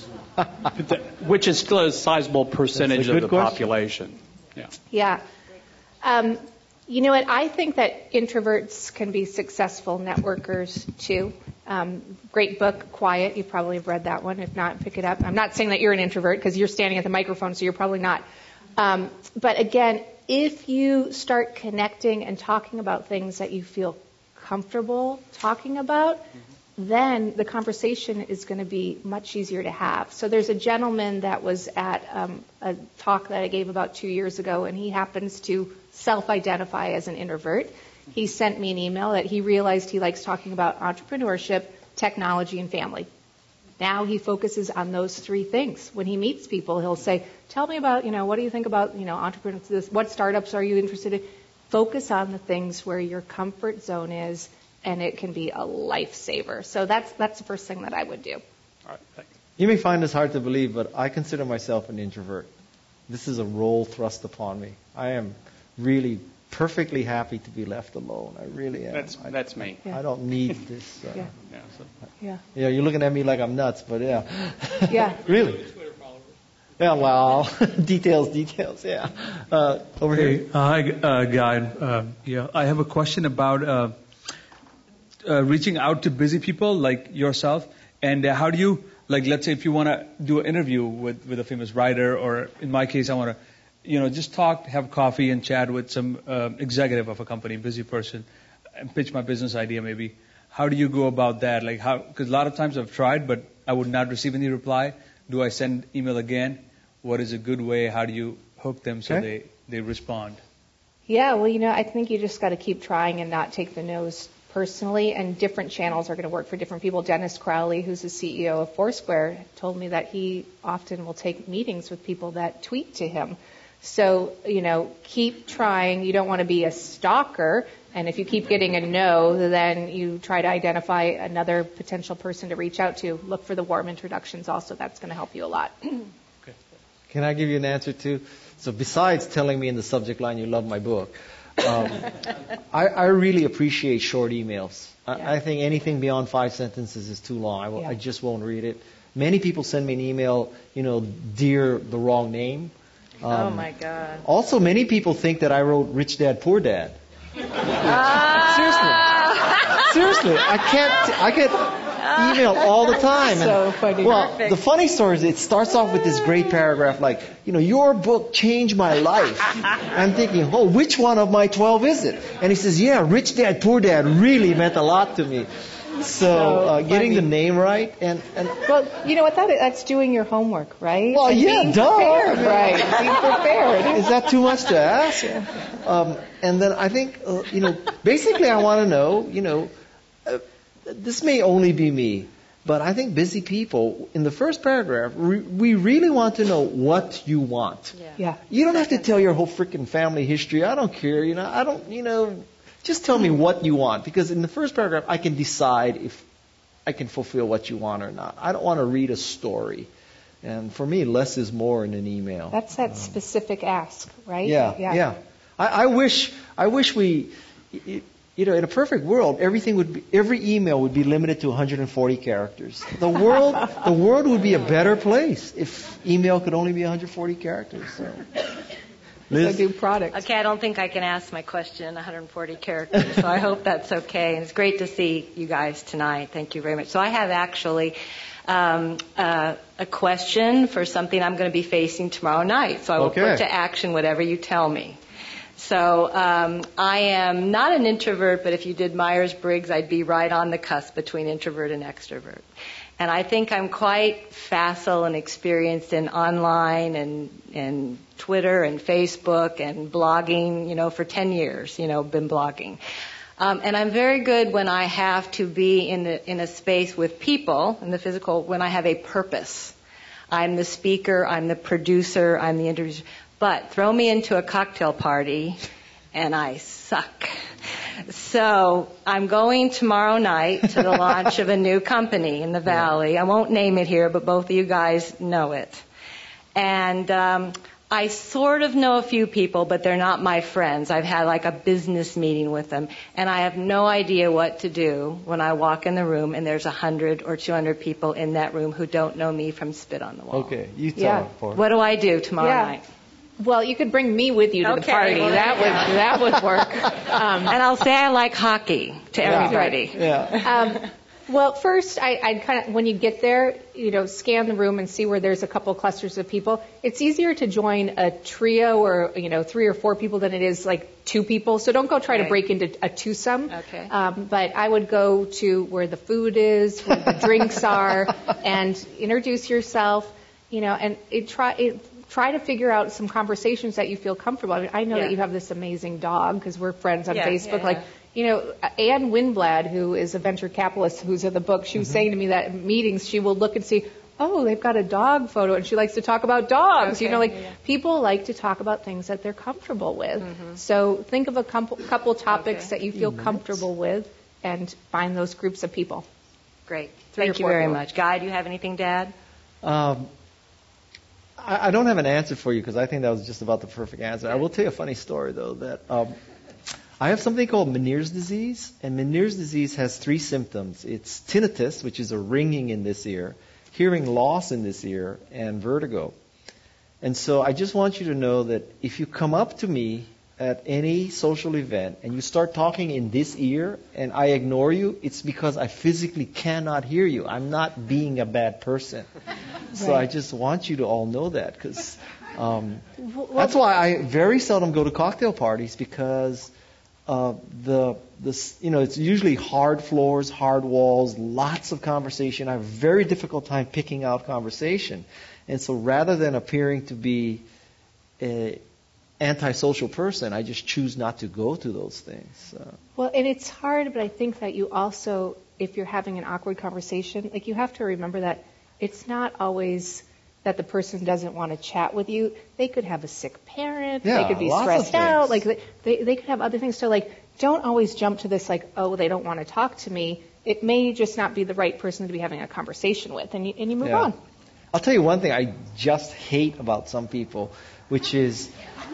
which is still a sizable percentage of the question. population? Yeah. Yeah. Um, you know what? I think that introverts can be successful networkers too. Um, great book, Quiet. You probably have read that one. If not, pick it up. I'm not saying that you're an introvert because you're standing at the microphone, so you're probably not. Um, but again, if you start connecting and talking about things that you feel comfortable talking about, mm-hmm. then the conversation is going to be much easier to have. So there's a gentleman that was at um, a talk that I gave about two years ago, and he happens to self-identify as an introvert. He sent me an email that he realized he likes talking about entrepreneurship, technology, and family. Now he focuses on those three things. When he meets people, he'll say, tell me about, you know, what do you think about, you know, entrepreneurs, what startups are you interested in? Focus on the things where your comfort zone is, and it can be a lifesaver. So that's that's the first thing that I would do. All right, thank you. You may find this hard to believe, but I consider myself an introvert. This is a role thrust upon me. I am really perfectly happy to be left alone. I really am. That's I, that's me. I don't need this. Uh, Yeah. Yeah, so. Yeah. Yeah, you're looking at me like I'm nuts, but yeah. Yeah. Really? Yeah, well, details, details, yeah. Uh, over Hey, here. uh, hi, uh, Guy. Uh, yeah, I have a question about uh, uh, reaching out to busy people like yourself, and uh, how do you, like, let's say if you want to do an interview with, with a famous writer, or in my case, I want to, you know, just talk, have coffee, and chat with some uh, executive of a company, busy person, and pitch my business idea maybe. How do you go about that? Like, how? Because a lot of times I've tried, but I would not receive any reply. Do I send email again? What is a good way? How do you hook them so Okay. they, they respond? Yeah, well, you know, I think you just got to keep trying and not take the no's personally, and different channels are going to work for different people. Dennis Crowley, who's the C E O of Foursquare, told me that he often will take meetings with people that tweet to him. So, you know, keep trying. You don't want to be a stalker, and if you keep getting a no, then you try to identify another potential person to reach out to. Look for the warm introductions also. That's going to help you a lot. Can I give you an answer too? So besides telling me in the subject line you love my book, um, I, I really appreciate short emails. I, Yeah. I think anything beyond five sentences is too long. I, will, Yeah. I just won't read it. Many people send me an email, you know, dear the wrong name. Um, Oh, my God. Also, many people think that I wrote Rich Dad Poor Dad. Seriously, seriously, I can't. I get email all the time. And, So funny. Well, Perfect. the funny story is it starts off with this great paragraph like, you know, your book changed my life. I'm thinking, oh, which one of my twelve is it? And he says, yeah, Rich Dad Poor Dad really meant a lot to me. So uh, getting funny. the name right and and Well, you know what? That, that's doing your homework, right? Well, And yeah, being duh. prepared, right? Being prepared. is that too much to ask? Um, and then I think, uh, you know, basically I want to know, you know, uh, this may only be me, but I think busy people, in the first paragraph, re- we really want to know what you want. Yeah. You don't have to tell your whole freaking family history. I don't care. You know, I don't, you know, just tell me what you want. Because in the first paragraph, I can decide if I can fulfill what you want or not. I don't want to read a story. And for me, less is more in an email. That's that specific ask, right? Yeah, yeah. I, I wish, I wish we, you, you know, in a perfect world, everything would be, every email would be limited to one hundred forty characters. The world, the world would be a better place if email could only be one hundred forty characters. So. Liz? So do products. Okay, I don't think I can ask my question in one hundred forty characters, so I hope that's okay. And it's great to see you guys tonight. Thank you very much. So I have actually um, uh, a question for something I'm going to be facing tomorrow night. So I will Okay. put to action whatever you tell me. So um, I am not an introvert, but if you did Myers-Briggs, I'd be right on the cusp between introvert and extrovert. And I think I'm quite facile and experienced in online and, and Twitter and Facebook and blogging, you know, for ten years, you know, been blogging. Um, and I'm very good when I have to be in a, in a space with people, in the physical, when I have a purpose. I'm the speaker, I'm the producer, I'm the interviewer. But throw me into a cocktail party, and I suck. So I'm going tomorrow night to the launch of a new company in the Valley. I won't name it here, but both of you guys know it. And um, I sort of know a few people, but they're not my friends. I've had like a business meeting with them, and I have no idea what to do when I walk in the room and there's one hundred or two hundred people in that room who don't know me from spit on the wall. Okay, you tell Yeah. me. For What do I do tomorrow Yeah. night? Well, you could bring me with you to the Okay, party. well, That would yeah. that would work. Um, And I'll say I like hockey to Yeah. everybody. Yeah. Um, well, first, I, I'd kind of, when you get there, you know, scan the room and see where there's a couple clusters of people. It's easier to join a trio or, you know, three or four people than it is like two people. So don't go try to Right. break into a twosome. Okay. Um, but I would go to where the food is, where the drinks are, and introduce yourself, you know, and it try it, try to figure out some conversations that you feel comfortable. I mean, I know Yeah. that you have this amazing dog because we're friends on Yeah, Facebook. yeah, like, yeah. you know, Anne Winblad, who is a venture capitalist who's in the book, she was saying to me that in meetings she will look and see, oh, they've got a dog photo, and she likes to talk about dogs. Okay, you know, like yeah, yeah. people like to talk about things that they're comfortable with. So think of a couple, couple topics Okay. that you feel comfortable with, and find those groups of people. Great. Three or Thank you four very people. much. Guy, do you have anything to add? Um, I, I don't have an answer for you because I think that was just about the perfect answer. I will tell you a funny story, though, that um, I have something called Meniere's disease, and Meniere's disease has three symptoms. It's tinnitus, which is a ringing in this ear, hearing loss in this ear, and vertigo. And so I just want you to know that if you come up to me at any social event and you start talking in this ear and I ignore you, it's because I physically cannot hear you. I'm not being a bad person. So I just want you to all know that, because um, that's why I very seldom go to cocktail parties, because uh, the the you know it's usually hard floors, hard walls, lots of conversation. I have a very difficult time picking out conversation, and so rather than appearing to be a antisocial person, I just choose not to go to those things. So. Well, and it's hard, but I think that you also, if you're having an awkward conversation, like you have to remember that it's not always that the person doesn't want to chat with you. They could have a sick parent. Yeah, they could be lots of stressed out. things. Like they, they could have other things. So like, don't always jump to this like, oh, they don't want to talk to me. It may just not be the right person to be having a conversation with, and you, and you move Yeah. on. I'll tell you one thing I just hate about some people, which is,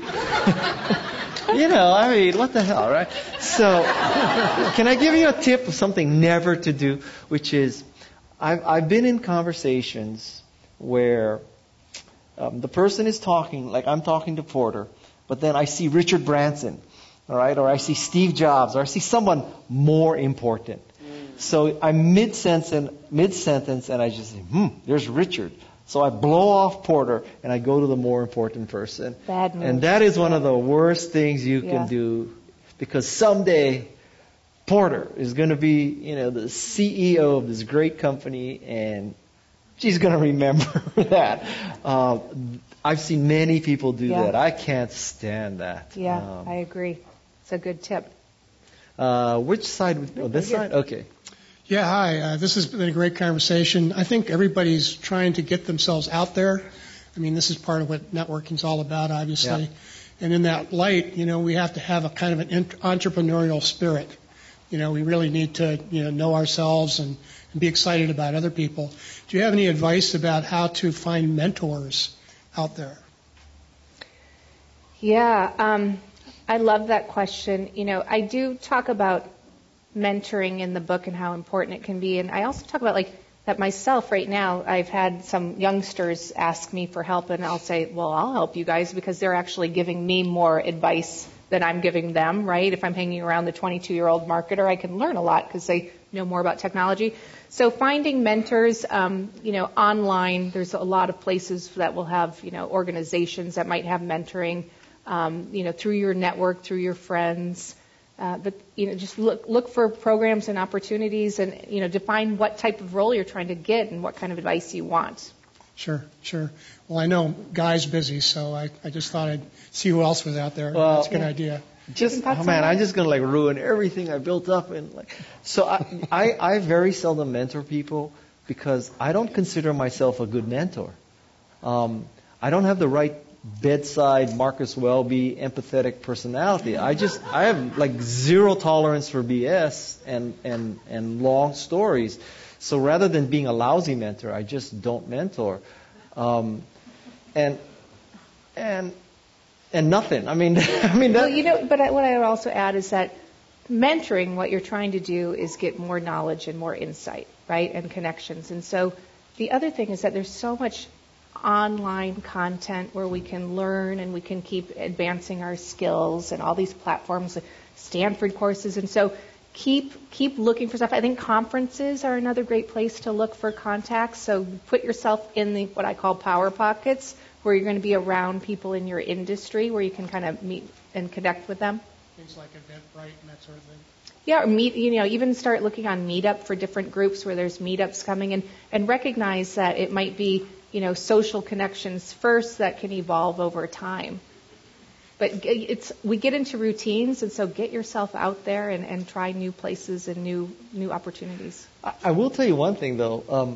you know, I mean, what the hell, right? So, can I give you a tip of something never to do, which is, I've, I've been in conversations where um, the person is talking, like I'm talking to Porter, but then I see Richard Branson, all right, or I see Steve Jobs, or I see someone more important. So I'm mid-sentence, mid-sentence, and I just say, hmm, there's Richard. So I blow off Porter, and I go to the more important person. Bad move. And that is one of the worst things you Yeah. can do, because someday Porter is going to be, you know, the C E O of this great company, and she's going to remember that. Uh, I've seen many people do Yeah. that. I can't stand that. Yeah, Um, I agree. It's a good tip. uh, which side? would- Oh, this side? Okay. Yeah, hi. Uh, this has been a great conversation. I think everybody's trying to get themselves out there. I mean, this is part of what networking's all about, obviously. Yeah. And in that light, you know, we have to have a kind of an ent- entrepreneurial spirit. You know, we really need to, you know, know ourselves and, and be excited about other people. Do you have any advice about how to find mentors out there? Yeah, um, I love that question. You know, I do talk about mentoring in the book and how important it can be, and I also talk about like that myself right now. I've had some youngsters ask me for help, and I'll say, well, I'll help you guys, because they're actually giving me more advice than I'm giving them, right? If I'm hanging around the twenty-two-year-old marketer, I can learn a lot because they know more about technology. So finding mentors, um, you know, online, there's a lot of places that will have, you know, organizations that might have mentoring, um, you know, through your network, through your friends. Uh, but you know, just look look for programs and opportunities, and you know, define what type of role you're trying to get and what kind of advice you want. Sure, sure. Well, I know Guy's busy, so I, I just thought I'd see who else was out there. Well, That's a good idea. Just oh man, I'm just gonna like ruin everything I built up, and like so I, I I very seldom mentor people because I don't consider myself a good mentor. Um, I don't have the right bedside Marcus Welby empathetic personality. I just I have like zero tolerance for B S and and and long stories. So rather than being a lousy mentor, I just don't mentor. Um, and and and nothing. I mean I mean that, well, you know, but I, what I would also add is that mentoring, what you're trying to do is get more knowledge and more insight, right, and connections. And so the other thing is that there's so much online content where we can learn and we can keep advancing our skills, and all these platforms, like Stanford courses, and so keep keep looking for stuff. I think conferences are another great place to look for contacts. So put yourself in the what I call power pockets, where you're going to be around people in your industry, where you can kind of meet and connect with them. Things like Eventbrite and that sort of thing. Yeah, or meet, you know, even start looking on Meetup for different groups where there's meetups coming, and and recognize that it might be, you know, social connections first that can evolve over time. But it's we get into routines, and so get yourself out there and, and try new places and new new opportunities. I, I will tell you one thing though. Um,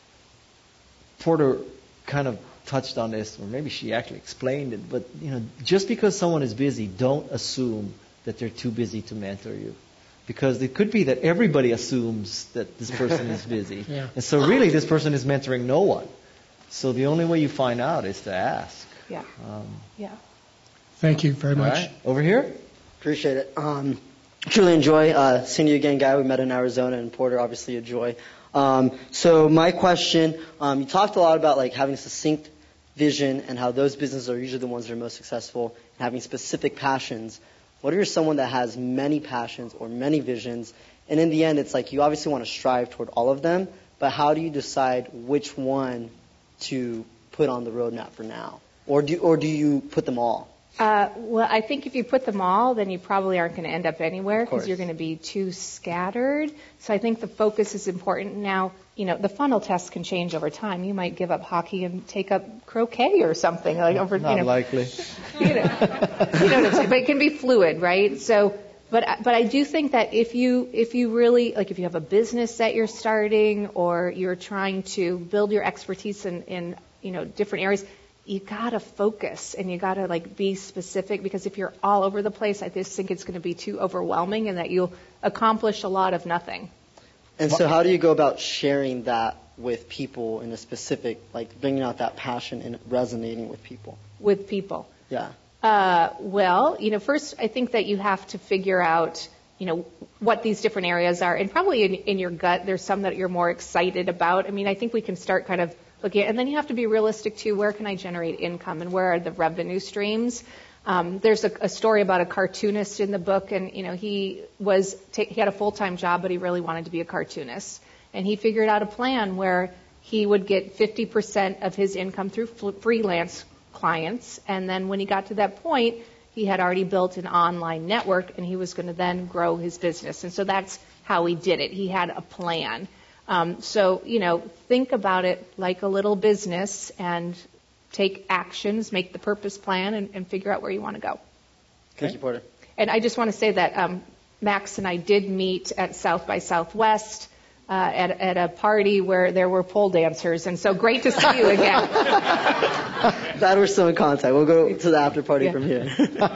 Porter kind of touched on this, or maybe she actually explained it. But you know, just because someone is busy, don't assume that they're too busy to mentor you. Because it could be that everybody assumes that this person is busy. Yeah. And so really this person is mentoring no one. So the only way you find out is to ask. Yeah. Um, yeah. Thank you very much. Right. Over here? Appreciate it. Um, truly enjoy uh, seeing you again, Guy. We met in Arizona, and Porter, obviously a joy. Um, so my question, um, you talked a lot about like having a succinct vision and how those businesses are usually the ones that are most successful, and having specific passions. What if you're someone that has many passions or many visions, and in the end it's like you obviously want to strive toward all of them, but how do you decide which one to put on the roadmap for now? Or do or do you put them all? Uh, well, I think if you put them all, then you probably aren't going to end up anywhere because you're going to be too scattered. So I think the focus is important. Now, you know, the funnel test can change over time. You might give up hockey and take up croquet or something. Like over, Not you know, likely. You know, you know what I'm saying? But it can be fluid, right? So, but but I do think that if you if you really like if you have a business that you're starting or you're trying to build your expertise in in you know different areas, you gotta focus and you gotta like be specific, because if you're all over the place, I just think it's going to be too overwhelming and that you'll accomplish a lot of nothing. And so how do you go about sharing that with people in a specific, like bringing out that passion and resonating with people? With people. Yeah. Uh, well, you know, first I think that you have to figure out, you know, what these different areas are, and probably in, in your gut, there's some that you're more excited about. I mean, I think we can start kind of looking at, and then you have to be realistic too. Where can I generate income, and where are the revenue streams? Um, there's a, a story about a cartoonist in the book, and you know, he was ta- he had a full-time job, but he really wanted to be a cartoonist, and he figured out a plan where he would get fifty percent of his income through fl- freelance clients, and then when he got to that point, he had already built an online network, and he was going to then grow his business. And so that's how he did it. He had a plan. Um, so, you know, think about it like a little business and take actions, make the purpose plan, and, and figure out where you want to go. Thank you, Porter. And I just want to say that um, Max and I did meet at South by Southwest uh, at, at a party where there were pole dancers, and so great to see you again. Glad we're still in contact. We'll go to the after party Yeah. from here.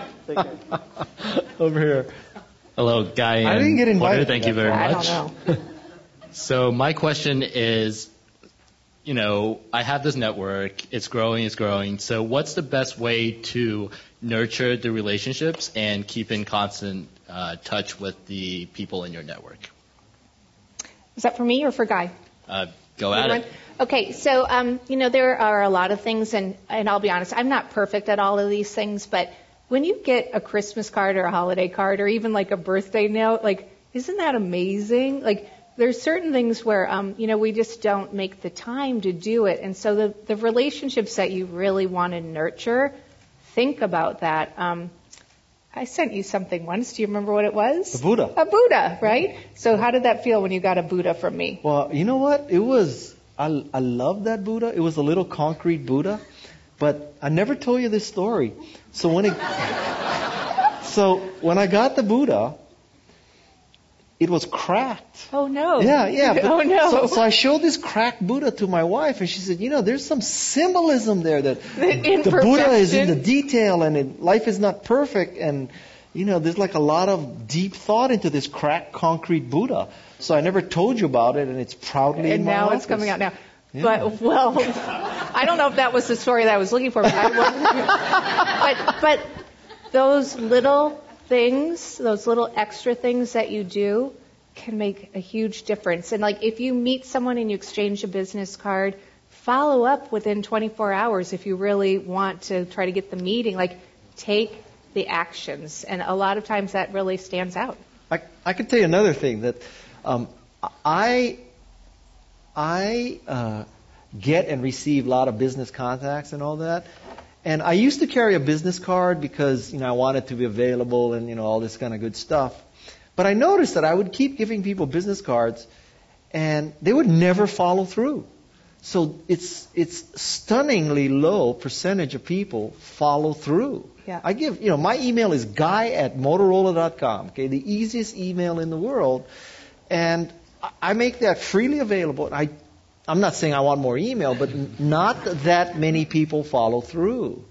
Over here. Hello, Guy and I didn't get invited. Porter. Thank you very I much. don't know. So my question is, you know, I have this network. It's growing, it's growing. So what's the best way to nurture the relationships and keep in constant uh, touch with the people in your network? Is that for me or for Guy? Uh, go at it. Okay, so, um, you know, there are a lot of things, and, and I'll be honest, I'm not perfect at all of these things, but when you get a Christmas card or a holiday card or even like a birthday note, like, isn't that amazing? Like, there's certain things where, um, you know, we just don't make the time to do it. And so the, the relationships that you really want to nurture, think about that. Um, I sent you something once. Do you remember what it was? The Buddha. A Buddha, right? So how did that feel when you got a Buddha from me? Well, you know what? It was, I, I love that Buddha. It was a little concrete Buddha. But I never told you this story. So when it, so when I got the Buddha, it was cracked. Oh, no. Yeah, yeah. But, oh, no. So, so I showed this cracked Buddha to my wife, and she said, you know, there's some symbolism there that the, the Buddha is in the detail, and it, life is not perfect, and, you know, there's like a lot of deep thought into this cracked concrete Buddha. So I never told you about it, and it's proudly and in my now office. It's coming out now. Yeah. But, well, I don't know if that was the story that I was looking for, but, I but, but those little things, those little extra things that you do can make a huge difference. And like if you meet someone and you exchange a business card, follow up within twenty-four hours if you really want to try to get the meeting. Like take the actions. And a lot of times that really stands out. I, I can tell you another thing that um, I I uh, get and receive a lot of business contacts and all that. And I used to carry a business card because, you know, I wanted to be available and, you know, all this kind of good stuff. But I noticed that I would keep giving people business cards and they would never follow through. So it's it's stunningly low percentage of people follow through. Yeah. I give, you know, my email is guy at motorola dot com, okay, the easiest email in the world. And I make that freely available. I I'm not saying I want more email, but not that many people follow through.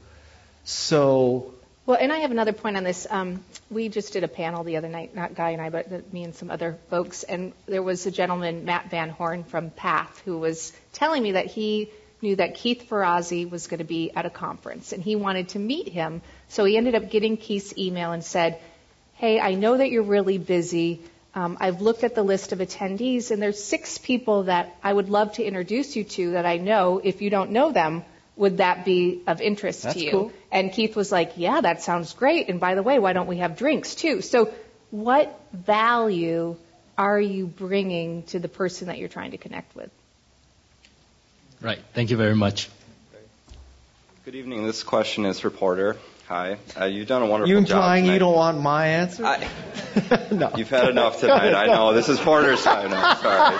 So. Well, and I have another point on this. Um, we just did a panel the other night, not Guy and I, but me and some other folks. And there was a gentleman, Matt Van Horn from Path, who was telling me that he knew that Keith Ferrazzi was going to be at a conference, and he wanted to meet him. So he ended up getting Keith's email and said, hey, I know that you're really busy. Um, I've looked at the list of attendees, and there's six people that I would love to introduce you to that I know. If you don't know them, would that be of interest That's to you? Cool. And Keith was like, yeah, that sounds great. And by the way, why don't we have drinks too? So what value are you bringing to the person that you're trying to connect with? Right. Thank you very much. Good evening. This question is for Porter. Hi. Uh, you've done a wonderful you job. You implying tonight. you don't want my answer? I, no. You've had enough tonight. I know. This is Porter's time now. Sorry.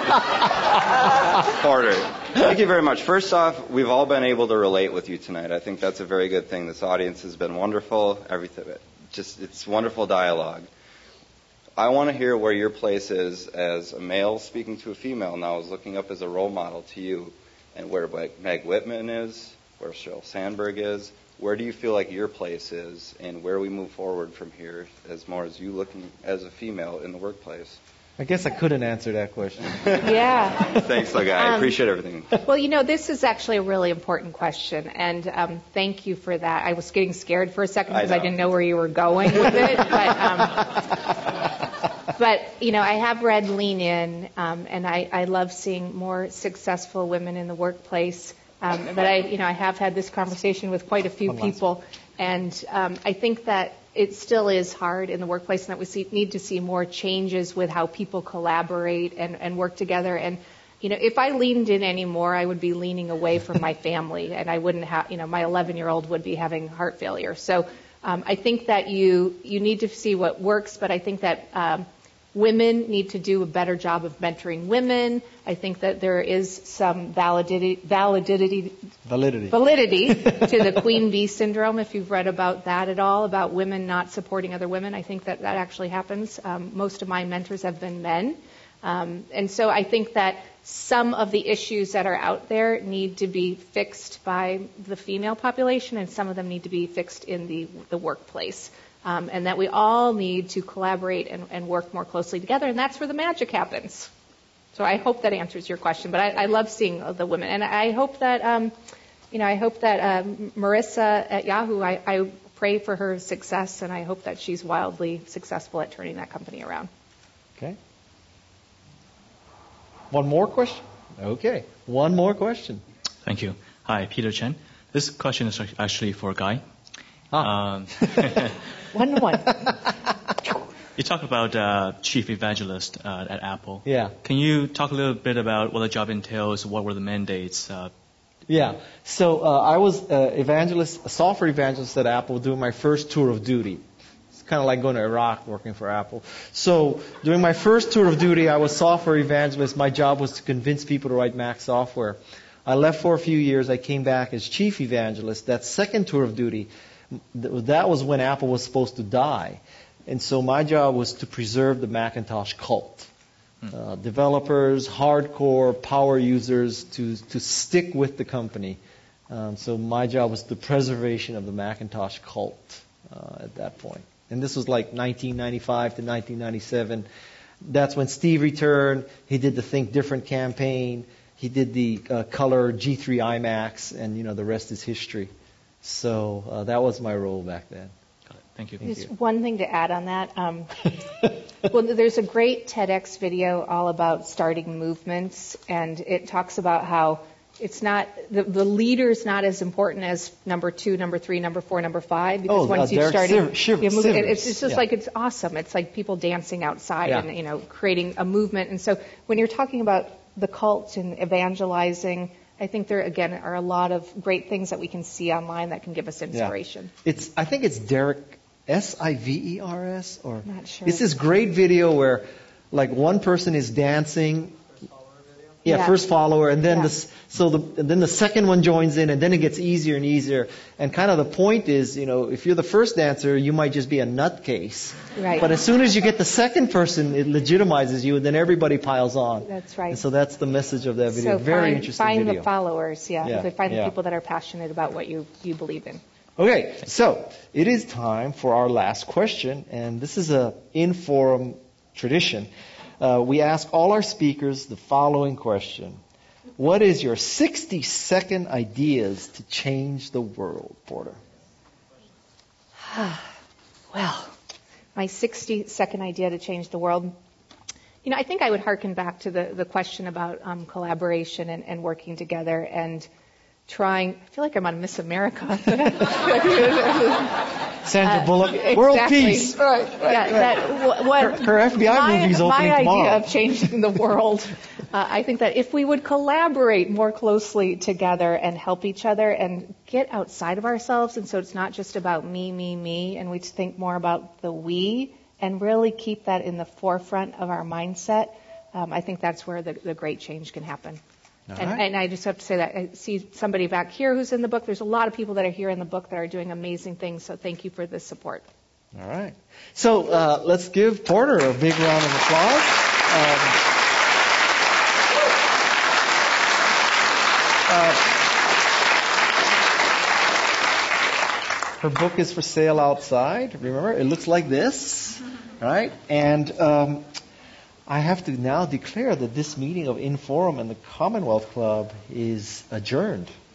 Porter, thank you very much. First off, we've all been able to relate with you tonight. I think that's a very good thing. This audience has been wonderful. Everything, just it's wonderful dialogue. I want to hear where your place is as a male speaking to a female now, is looking up as a role model to you, and where Meg Whitman is, where Sheryl Sandberg is. Where do you feel like your place is, and where we move forward from here, as more as you looking as a female in the workplace? I guess I couldn't answer that question. Yeah. Thanks, Doug. I um, appreciate everything. Well, you know, this is actually a really important question, and um, thank you for that. I was getting scared for a second because I, I didn't know where you were going with it. But, um, but you know, I have read Lean In, um, and I, I love seeing more successful women in the workplace. Um, but I, you know, I have had this conversation with quite a few people, and um, I think that it still is hard in the workplace, and that we see, need to see more changes with how people collaborate and, and work together. And you know, if I leaned in anymore, I would be leaning away from my family, and I wouldn't have, you know, my eleven-year-old would be having heart failure. So um, I think that you you need to see what works, but I think that. Um, Women need to do a better job of mentoring women. I think that there is some validity, validity, validity, validity to the Queen Bee syndrome, if you've read about that at all, about women not supporting other women. I think that that actually happens. Um, most of my mentors have been men. Um, and so I think that some of the issues that are out there need to be fixed by the female population, and some of them need to be fixed in the, the workplace. Um, and that we all need to collaborate and, and work more closely together, and that's where the magic happens. So I hope that answers your question. But I, I love seeing the women, and I hope that, um, you know, I hope that um, Marissa at Yahoo, I, I pray for her success, and I hope that she's wildly successful at turning that company around. Okay. One more question? Okay. One more question. Thank you. Hi, Peter Chen. This question is actually for Guy. Ah. Um, one to one. You talk about uh, chief evangelist uh, at Apple. Yeah. Can you talk a little bit about what the job entails? What were the mandates? Uh, yeah. So uh, I was uh, evangelist, a software evangelist at Apple, doing my first tour of duty. It's kind of like going to Iraq working for Apple. So during my first tour of duty, I was software evangelist. My job was to convince people to write Mac software. I left for a few years. I came back as chief evangelist. That second tour of duty, that was when Apple was supposed to die. And so my job was to preserve the Macintosh cult. Uh, developers, hardcore power users to, to stick with the company. Um, so my job was the preservation of the Macintosh cult uh, at that point. And this was like nineteen ninety-five to nineteen ninety-seven. That's when Steve returned. He did the Think Different campaign. He did the uh, color G three iMacs, and you know the rest is history. So uh, that was my role back then. Got it. Thank you. Just Thank you. one thing to add on that. Um, well, there's a great TEDx video all about starting movements, and it talks about how it's not the, the leader's not as important as number two, number three, number four, number five. Because Oh, once uh, you've Derek started, Shiv- you move, Shivers. it's it's just Yeah. like it's awesome. It's like people dancing outside Yeah. and you know creating a movement. And so when you're talking about the cult and evangelizing, I think there again are a lot of great things that we can see online that can give us inspiration. Yeah. It's I think it's Derek S I V E R S or Not sure. It's this great video where like one person is dancing. Yeah, Yeah. first follower, and then Yeah. the so the and then the second one joins in, and then it gets easier and easier. And kind of the point is, you know, if you're the first dancer, you might just be a nutcase. Right. But as soon as you get the second person, it legitimizes you, and then everybody piles on. That's right. And so that's the message of that video. So Very find, interesting find video. the followers, yeah. Yeah, Find yeah. the people that are passionate about what you, you believe in. Okay, so it is time for our last question, and this is a in-forum tradition. Uh, we ask all our speakers the following question. What is your sixty-second ideas to change the world, Porter? Well, my sixty-second idea to change the world. You know, I think I would hearken back to the, the question about um, collaboration and, and working together and trying. I feel like I'm on Miss America. Sandra Uh, Bullock, world exactly. peace. Right, right, Yeah, right. that, what, what Her- her F B I my, movie's opening my tomorrow. idea of changing the world. Uh, I think that if we would collaborate more closely together and help each other and get outside of ourselves, and so it's not just about me, me, me, and we think more about the we, and really keep that in the forefront of our mindset, um, I think that's where the, the great change can happen. All And, right. and I just have to say that I see somebody back here who's in the book. There's a lot of people that are here in the book that are doing amazing things, so thank you for the support. All right. So uh, let's give Porter a big round of applause. Um, uh, her book is for sale outside. Remember, it looks like this, right? And um, I have to now declare that this meeting of Inforum and the Commonwealth Club is adjourned.